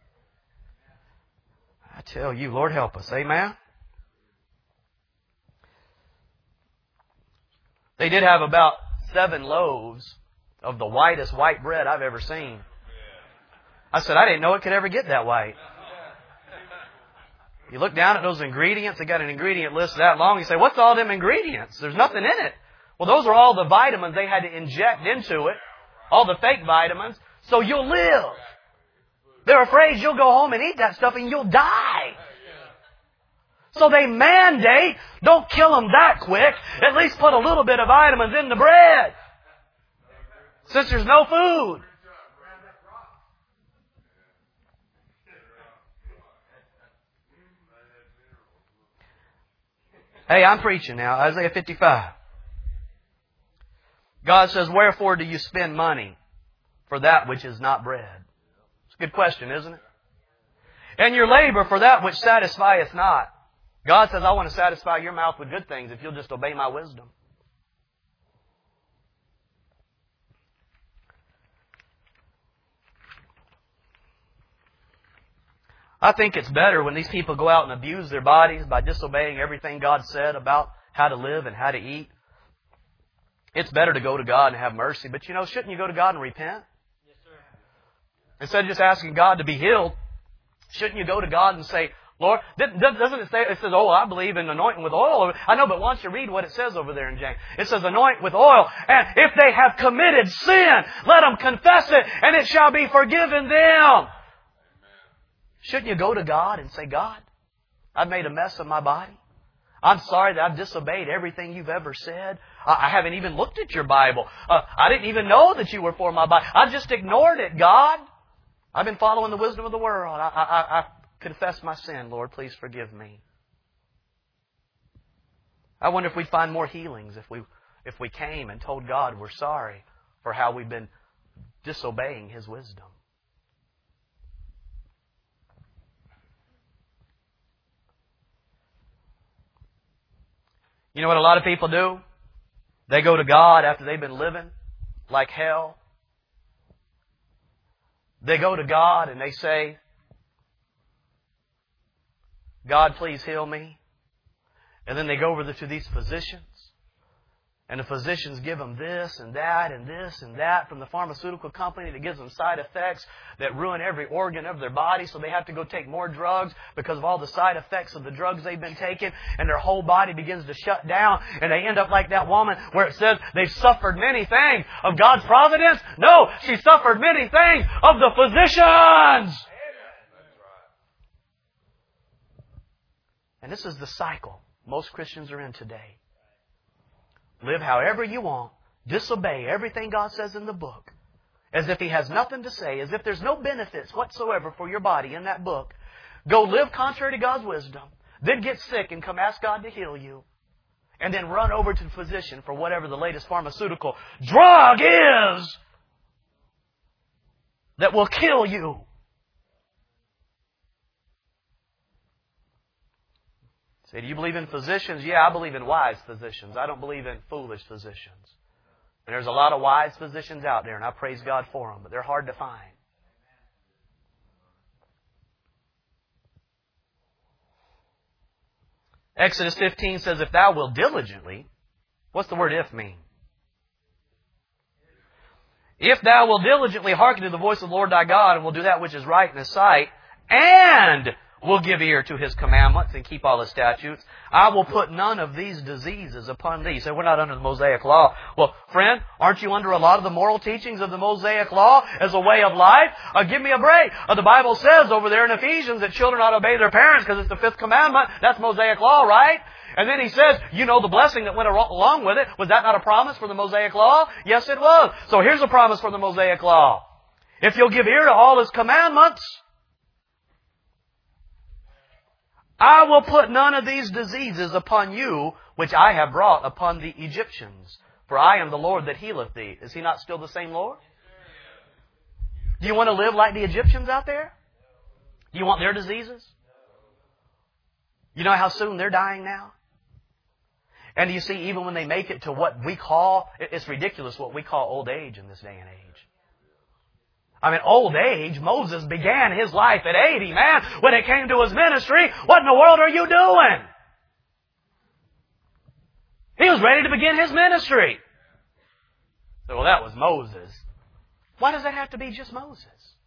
I tell you, Lord help us. Amen? They did have about 7 loaves of the whitest white bread I've ever seen. I said, I didn't know it could ever get that white. You look down at those ingredients, they got an ingredient list that long. You say, what's all them ingredients? There's nothing in it. Well, those are all the vitamins they had to inject into it. All the fake vitamins. So you'll live. They're afraid you'll go home and eat that stuff and you'll die. So they mandate, don't kill them that quick. At least put a little bit of vitamins in the bread. Since there's no food. Hey, I'm preaching now. Isaiah 55. God says, wherefore do you spend money for that which is not bread? It's a good question, isn't it? And your labor for that which satisfieth not. God says, I want to satisfy your mouth with good things if you'll just obey my wisdom. I think it's better when these people go out and abuse their bodies by disobeying everything God said about how to live and how to eat. It's better to go to God and have mercy. But you know, shouldn't you go to God and repent? Yes, sir. Instead of just asking God to be healed, shouldn't you go to God and say, Lord, doesn't it say, it says, oh, I believe in anointing with oil. I know, but once you read what it says over there in James, it says anoint with oil. And if they have committed sin, let them confess it and it shall be forgiven them. Shouldn't you go to God and say, God, I've made a mess of my body. I'm sorry that I've disobeyed everything you've ever said. I haven't even looked at your Bible. I didn't even know that you were for my Bible. I've just ignored it, God. I've been following the wisdom of the world. I confess my sin. Lord, please forgive me. I wonder if we'd find more healings if we came and told God we're sorry for how we've been disobeying His wisdom. You know what a lot of people do? They go to God after they've been living like hell. They go to God and they say, God, please heal me. And then they go over to these physicians. And the physicians give them this and that and this and that from the pharmaceutical company that gives them side effects that ruin every organ of their body, so they have to go take more drugs because of all the side effects of the drugs they've been taking, and their whole body begins to shut down, and they end up like that woman where it says they've suffered many things of God's providence. No, she suffered many things of the physicians. And this is the cycle most Christians are in today. Live however you want. Disobey everything God says in the book. As if He has nothing to say. As if there's no benefits whatsoever for your body in that book. Go live contrary to God's wisdom. Then get sick and come ask God to heal you. And then run over to the physician for whatever the latest pharmaceutical drug is that will kill you. Say, do you believe in physicians? Yeah, I believe in wise physicians. I don't believe in foolish physicians. And there's a lot of wise physicians out there, and I praise God for them, but they're hard to find. Exodus 15 says, if thou wilt diligently, what's the word if mean? If thou wilt diligently hearken to the voice of the Lord thy God, and will do that which is right in His sight, and will give ear to His commandments and keep all His statutes, I will put none of these diseases upon thee. So we're not under the Mosaic Law. Well, friend, aren't you under a lot of the moral teachings of the Mosaic Law as a way of life? Give me a break. The Bible says over there in Ephesians that children ought to obey their parents because it's the fifth commandment. That's Mosaic Law, right? And then he says, you know the blessing that went along with it. Was that not a promise for the Mosaic Law? Yes, it was. So here's a promise for the Mosaic Law. If you'll give ear to all His commandments, I will put none of these diseases upon you, which I have brought upon the Egyptians. For I am the Lord that healeth thee. Is He not still the same Lord? Do you want to live like the Egyptians out there? Do you want their diseases? You know how soon they're dying now? And you see, even when they make it to what we call, it's ridiculous what we call old age in this day and age. I mean, old age, Moses began his life at 80, man. When it came to his ministry, what in the world are you doing? He was ready to begin his ministry. So, well, that was Moses. Why does that have to be just Moses?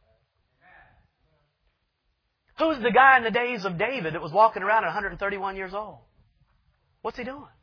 Who's the guy in the days of David that was walking around at 131 years old? What's he doing?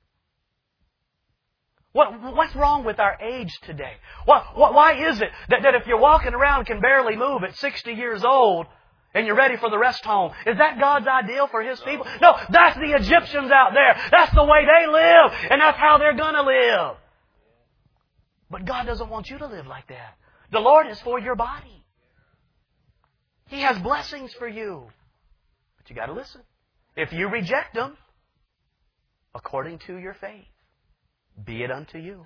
What's wrong with our age today? Why is it that if you're walking around and can barely move at 60 years old and you're ready for the rest home, is that God's ideal for His people? No, that's the Egyptians out there. That's the way they live, and that's how they're going to live. But God doesn't want you to live like that. The Lord is for your body. He has blessings for you. But you got to listen. If you reject them, according to your faith, be it unto you.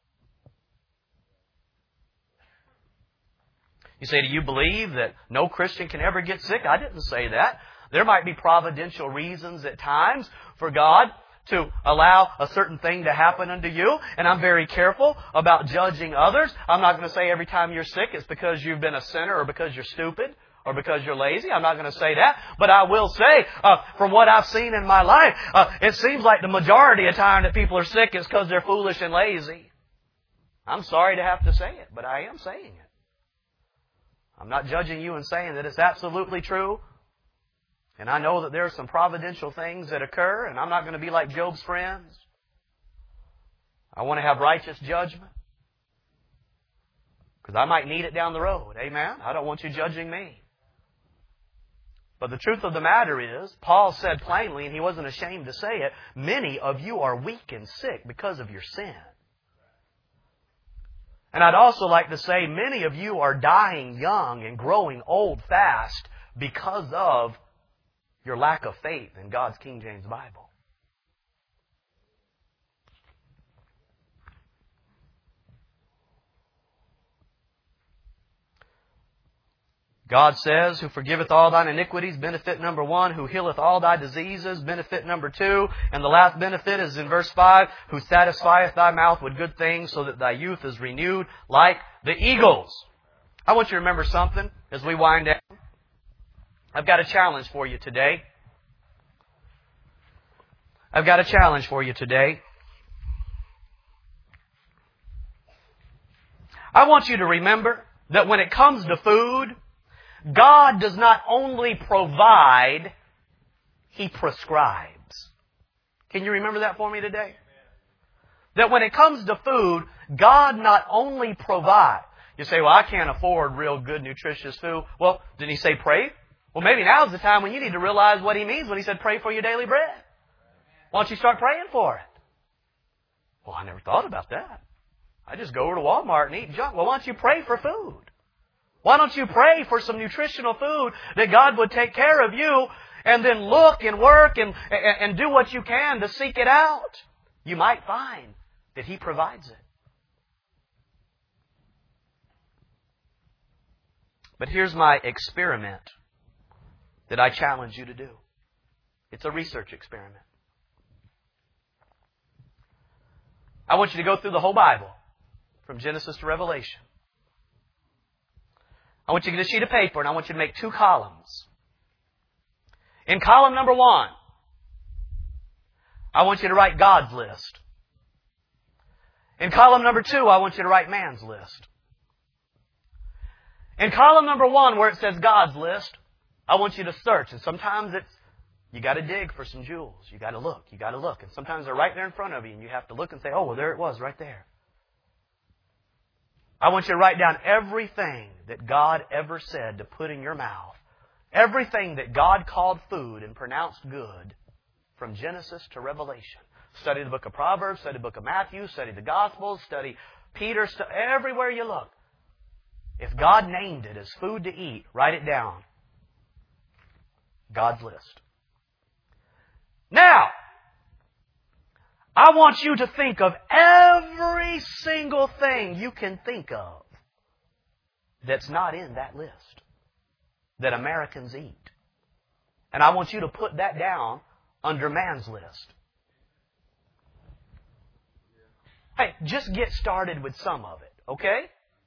You say, do you believe that no Christian can ever get sick? I didn't say that. There might be providential reasons at times for God to allow a certain thing to happen unto you. And I'm very careful about judging others. I'm not going to say every time you're sick it's because you've been a sinner or because you're stupid or because you're lazy. I'm not going to say that. But I will say, from what I've seen in my life, it seems like the majority of time that people are sick is because they're foolish and lazy. I'm sorry to have to say it, but I am saying it. I'm not judging you and saying that it's absolutely true. And I know that there are some providential things that occur, and I'm not going to be like Job's friends. I want to have righteous judgment. Because I might need it down the road. Amen? I don't want you judging me. But the truth of the matter is, Paul said plainly, and he wasn't ashamed to say it, many of you are weak and sick because of your sin. And I'd also like to say, many of you are dying young and growing old fast because of your lack of faith in God's King James Bible. God says, who forgiveth all thine iniquities, benefit number 1, who healeth all thy diseases, benefit number 2, and the last benefit is in verse 5, who satisfieth thy mouth with good things, so that thy youth is renewed like the eagles. I want you to remember something as we wind down. I've got a challenge for you today. I've got a challenge for you today. I want you to remember that when it comes to food, God does not only provide, He prescribes. Can you remember that for me today? That when it comes to food, God not only provides. You say, well, I can't afford real good, nutritious food. Well, didn't He say pray? Well, maybe now's the time when you need to realize what He means when He said pray for your daily bread. Why don't you start praying for it? Well, I never thought about that. I just go over to Walmart and eat junk. Well, why don't you pray for food? Why don't you pray for some nutritional food that God would take care of you, and then look and work and do what you can to seek it out? You might find that He provides it. But here's my experiment that I challenge you to do. It's a research experiment. I want you to go through the whole Bible, from Genesis to Revelation. I want you to get a sheet of paper and I want you to make 2 columns. In column number 1, I want you to write God's list. In column number 2, I want you to write man's list. In column number 1, where it says God's list, I want you to search. And sometimes you got to dig for some jewels. You got to look. You got to look. And sometimes they're right there in front of you and you have to look and say, oh, well, there it was right there. I want you to write down everything that God ever said to put in your mouth. Everything that God called food and pronounced good, from Genesis to Revelation. Study the book of Proverbs, study the book of Matthew, study the Gospels, study Peter, everywhere you look. If God named it as food to eat, write it down. God's list. Now, I want you to think of every single thing you can think of that's not in that list that Americans eat. And I want you to put that down under man's list. Hey, just get started with some of it, okay?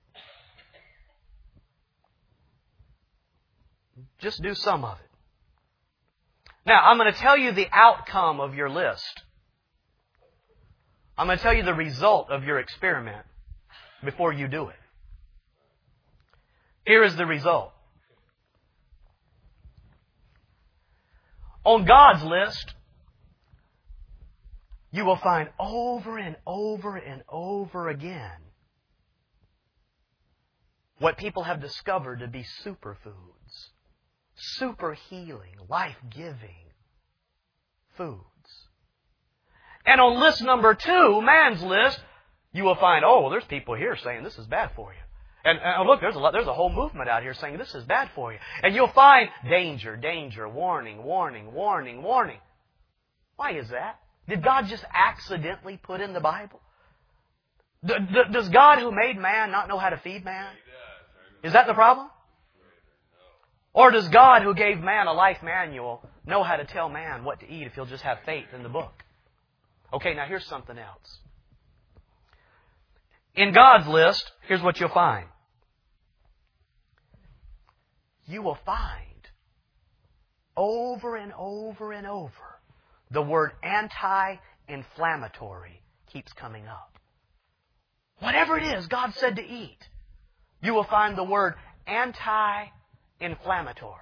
Just do some of it. Now, I'm going to tell you the outcome of your list. I'm going to tell you the result of your experiment before you do it. Here is the result. On God's list, you will find over and over and over again what people have discovered to be superfoods, super healing, life-giving foods. And on list number 2, man's list, you will find, oh, well, there's people here saying this is bad for you. And look, there's a whole movement out here saying this is bad for you. And you'll find danger, danger, warning, warning, warning, warning. Why is that? Did God just accidentally put in the Bible? Does God who made man not know how to feed man? Is that the problem? Or does God who gave man a life manual know how to tell man what to eat if he'll just have faith in the book? Okay, now here's something else. In God's list, here's what you'll find. You will find over and over and over the word anti-inflammatory keeps coming up. Whatever it is God said to eat, you will find the word anti-inflammatory.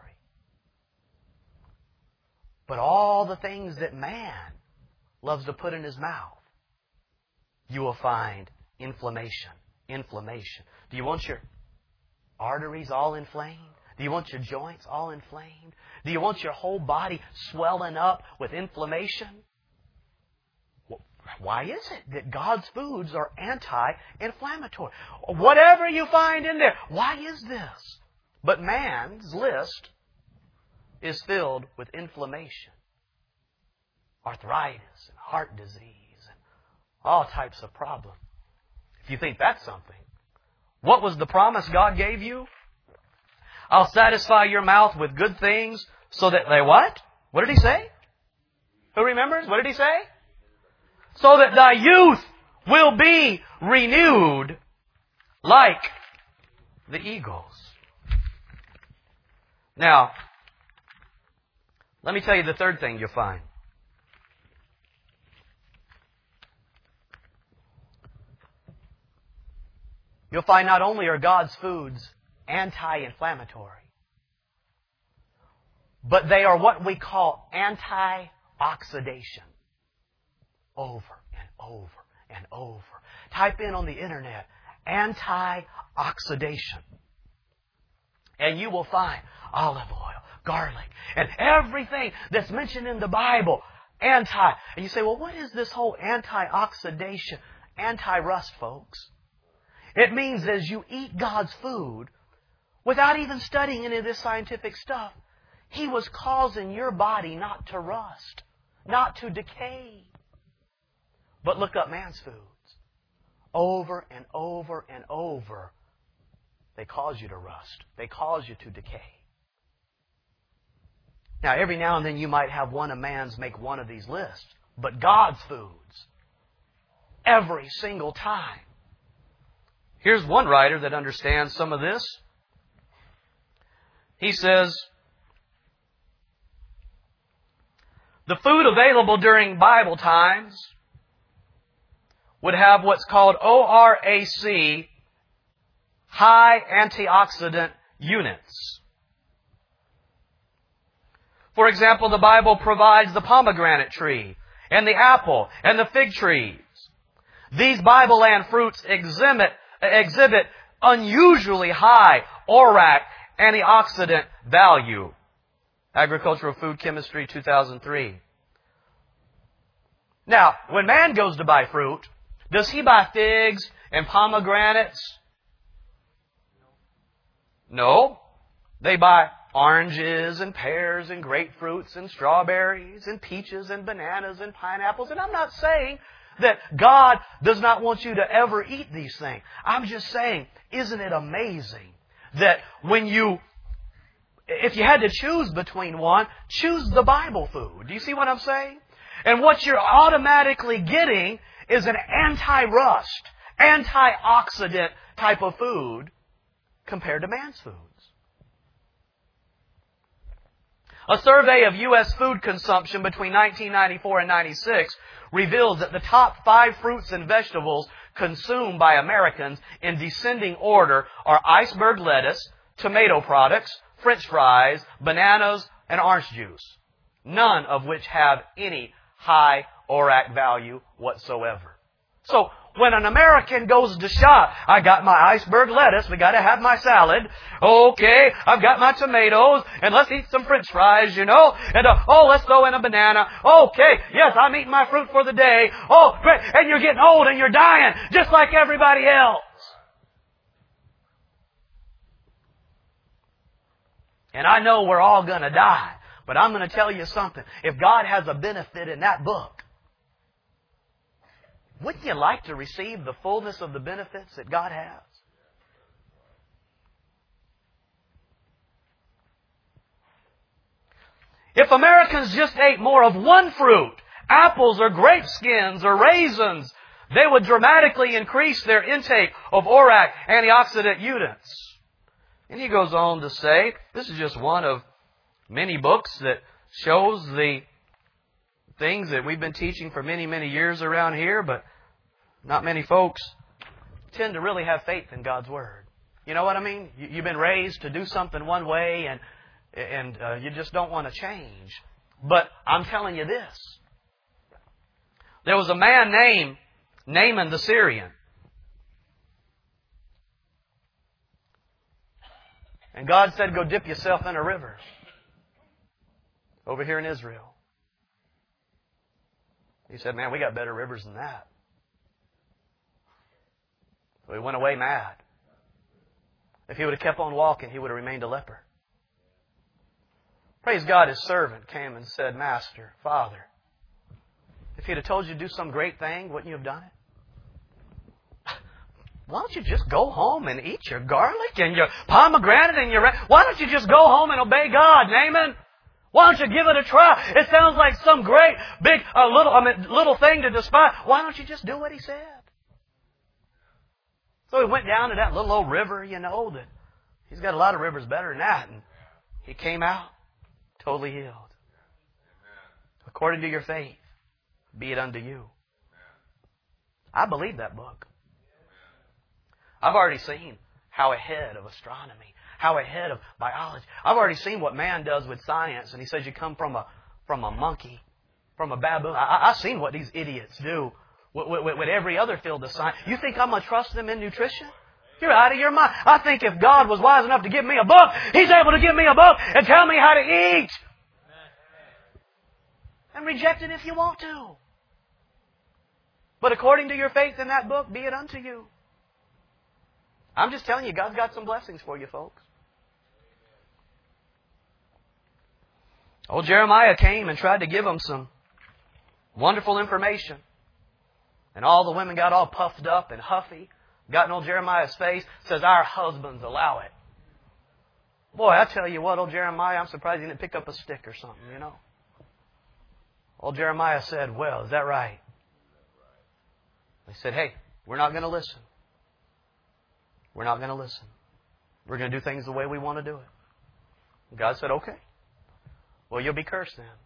But all the things that man loves to put in his mouth, you will find inflammation. Inflammation. Do you want your arteries all inflamed? Do you want your joints all inflamed? Do you want your whole body swelling up with inflammation? Why is it that God's foods are anti-inflammatory? Whatever you find in there, why is this? But man's list is filled with inflammation, arthritis, and heart disease, and all types of problems. If you think that's something, what was the promise God gave you? I'll satisfy your mouth with good things so that they what? What did He say? Who remembers? What did He say? So that thy youth will be renewed like the eagles. Now, let me tell you the third thing you'll find. You'll find not only are God's foods anti-inflammatory, but they are what we call anti-oxidation. Over and over and over. Type in on the internet, anti-oxidation. And you will find olive oil, garlic, and everything that's mentioned in the Bible, anti. And you say, well, what is this whole anti-oxidation? Anti-rust, folks. It means as you eat God's food, without even studying any of this scientific stuff, He was causing your body not to rust, not to decay. But look up man's foods. Over and over and over, they cause you to rust. They cause you to decay. Now, every now and then you might have one of man's make one of these lists. But God's foods, every single time. Here's one writer that understands some of this. He says, the food available during Bible times would have what's called ORAC, high antioxidant units. For example, the Bible provides the pomegranate tree and the apple and the fig trees. These Bible land fruits exhibit unusually high ORAC antioxidant value. Agricultural Food Chemistry 2003. Now, when man goes to buy fruit, does he buy figs and pomegranates? No. They buy oranges and pears and grapefruits and strawberries and peaches and bananas and pineapples. And I'm not saying that God does not want you to ever eat these things. I'm just saying, isn't it amazing that if you had to choose between one, choose the Bible food. Do you see what I'm saying? And what you're automatically getting is an anti-rust, antioxidant type of food compared to man's foods. A survey of U.S. food consumption between 1994 and 96 reveals that the top 5 fruits and vegetables consumed by Americans in descending order are iceberg lettuce, tomato products, French fries, bananas, and orange juice. None of which have any high ORAC value whatsoever. So, when an American goes to shop, I got my iceberg lettuce, we got to have my salad. Okay, I've got my tomatoes, and let's eat some French fries, and let's throw in a banana. Okay, yes, I'm eating my fruit for the day. Oh, great, and you're getting old and you're dying, just like everybody else. And I know we're all going to die, but I'm going to tell you something. If God has a benefit in that book, wouldn't you like to receive the fullness of the benefits that God has? If Americans just ate more of one fruit, apples or grape skins or raisins, they would dramatically increase their intake of ORAC antioxidant units. And he goes on to say, this is just one of many books that shows the things that we've been teaching for many, many years around here, but not many folks tend to really have faith in God's Word. You know what I mean? You've been raised to do something one way, and you just don't want to change. But I'm telling you this. There was a man named Naaman the Syrian. And God said, go dip yourself in a river. Over here in Israel. He said, man, we got better rivers than that. So he went away mad. If he would have kept on walking, he would have remained a leper. Praise God, his servant came and said, Master, Father, if he'd have told you to do some great thing, wouldn't you have done it? Why don't you just go home and eat your garlic and your pomegranate and your... Why don't you just go home and obey God, Naaman? Why don't you give it a try? It sounds like some great, big, little thing to despise. Why don't you just do what he said? So he went down to that little old river, that he's got a lot of rivers better than that. And he came out totally healed. According to your faith, be it unto you. I believe that book. I've already seen how ahead of astronomy, how ahead of biology. I've already seen what man does with science. And he says you come from a monkey, from a baboon. I've seen what these idiots do with every other field of science. You think I'm going to trust them in nutrition? You're out of your mind. I think if God was wise enough to give me a book, He's able to give me a book and tell me how to eat. And reject it if you want to. But according to your faith in that book, be it unto you. I'm just telling you, God's got some blessings for you, folks. Old Jeremiah came and tried to give them some wonderful information. And all the women got all puffed up and huffy. Got in old Jeremiah's face. Says, our husbands allow it. Boy, I tell you what, old Jeremiah, I'm surprised he didn't pick up a stick or something, Old Jeremiah said, well, is that right? They said, hey, we're not going to listen. We're not going to listen. We're going to do things the way we want to do it. And God said, okay. Well, you'll be cursed then.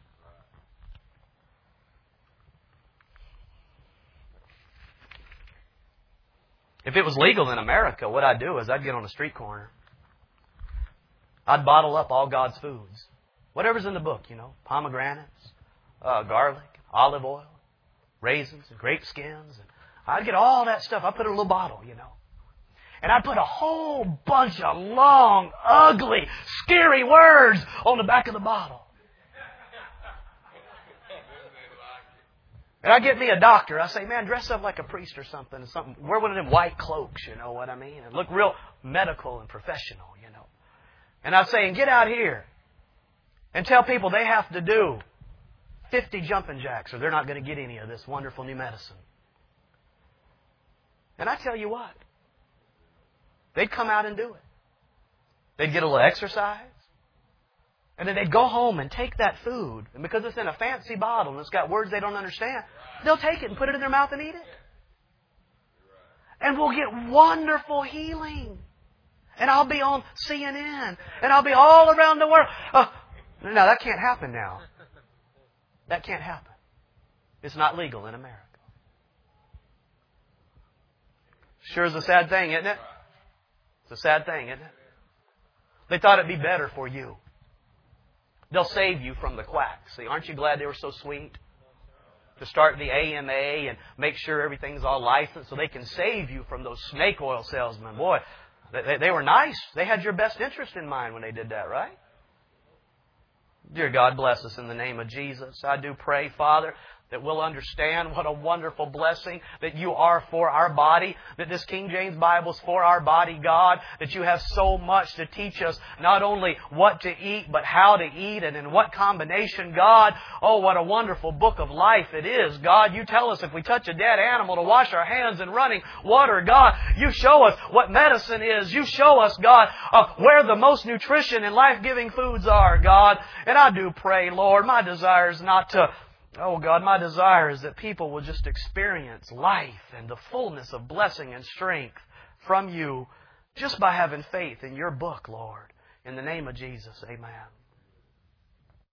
If it was legal in America, what I'd do is I'd get on a street corner. I'd bottle up all God's foods. Whatever's in the book, pomegranates, garlic, olive oil, raisins, and grape skins. And I'd get all that stuff. I'd put it in a little bottle, And I'd put a whole bunch of long, ugly, scary words on the back of the bottle. And I get me a doctor. I say, man, dress up like a priest or something. Wear one of them white cloaks, you know what I mean? And look real medical and professional, And I'd say, and get out here and tell people they have to do 50 jumping jacks or they're not going to get any of this wonderful new medicine. And I tell you what, they'd come out and do it. They'd get a little exercise. And then they'd go home and take that food. And because it's in a fancy bottle and it's got words they don't understand, they'll take it and put it in their mouth and eat it. And we'll get wonderful healing. And I'll be on CNN. And I'll be all around the world. No, that can't happen now. That can't happen. It's not legal in America. Sure is a sad thing, isn't it? It's a sad thing, isn't it? They thought it'd be better for you. They'll save you from the quacks. See, aren't you glad they were so sweet? To start the AMA and make sure everything's all licensed so they can save you from those snake oil salesmen. Boy, they were nice. They had your best interest in mind when they did that, right? Dear God, bless us in the name of Jesus. I do pray, Father, that we'll understand what a wonderful blessing that you are for our body, that this King James Bible is for our body, God, that you have so much to teach us, not only what to eat, but how to eat and in what combination, God. Oh, what a wonderful book of life it is, God. You tell us if we touch a dead animal to wash our hands in running water, God. You show us what medicine is. You show us, God, where the most nutrition and life-giving foods are, God. And I do pray, Lord, my desire is not to... Oh God, my desire is that people will just experience life and the fullness of blessing and strength from you just by having faith in your book, Lord. In the name of Jesus, amen.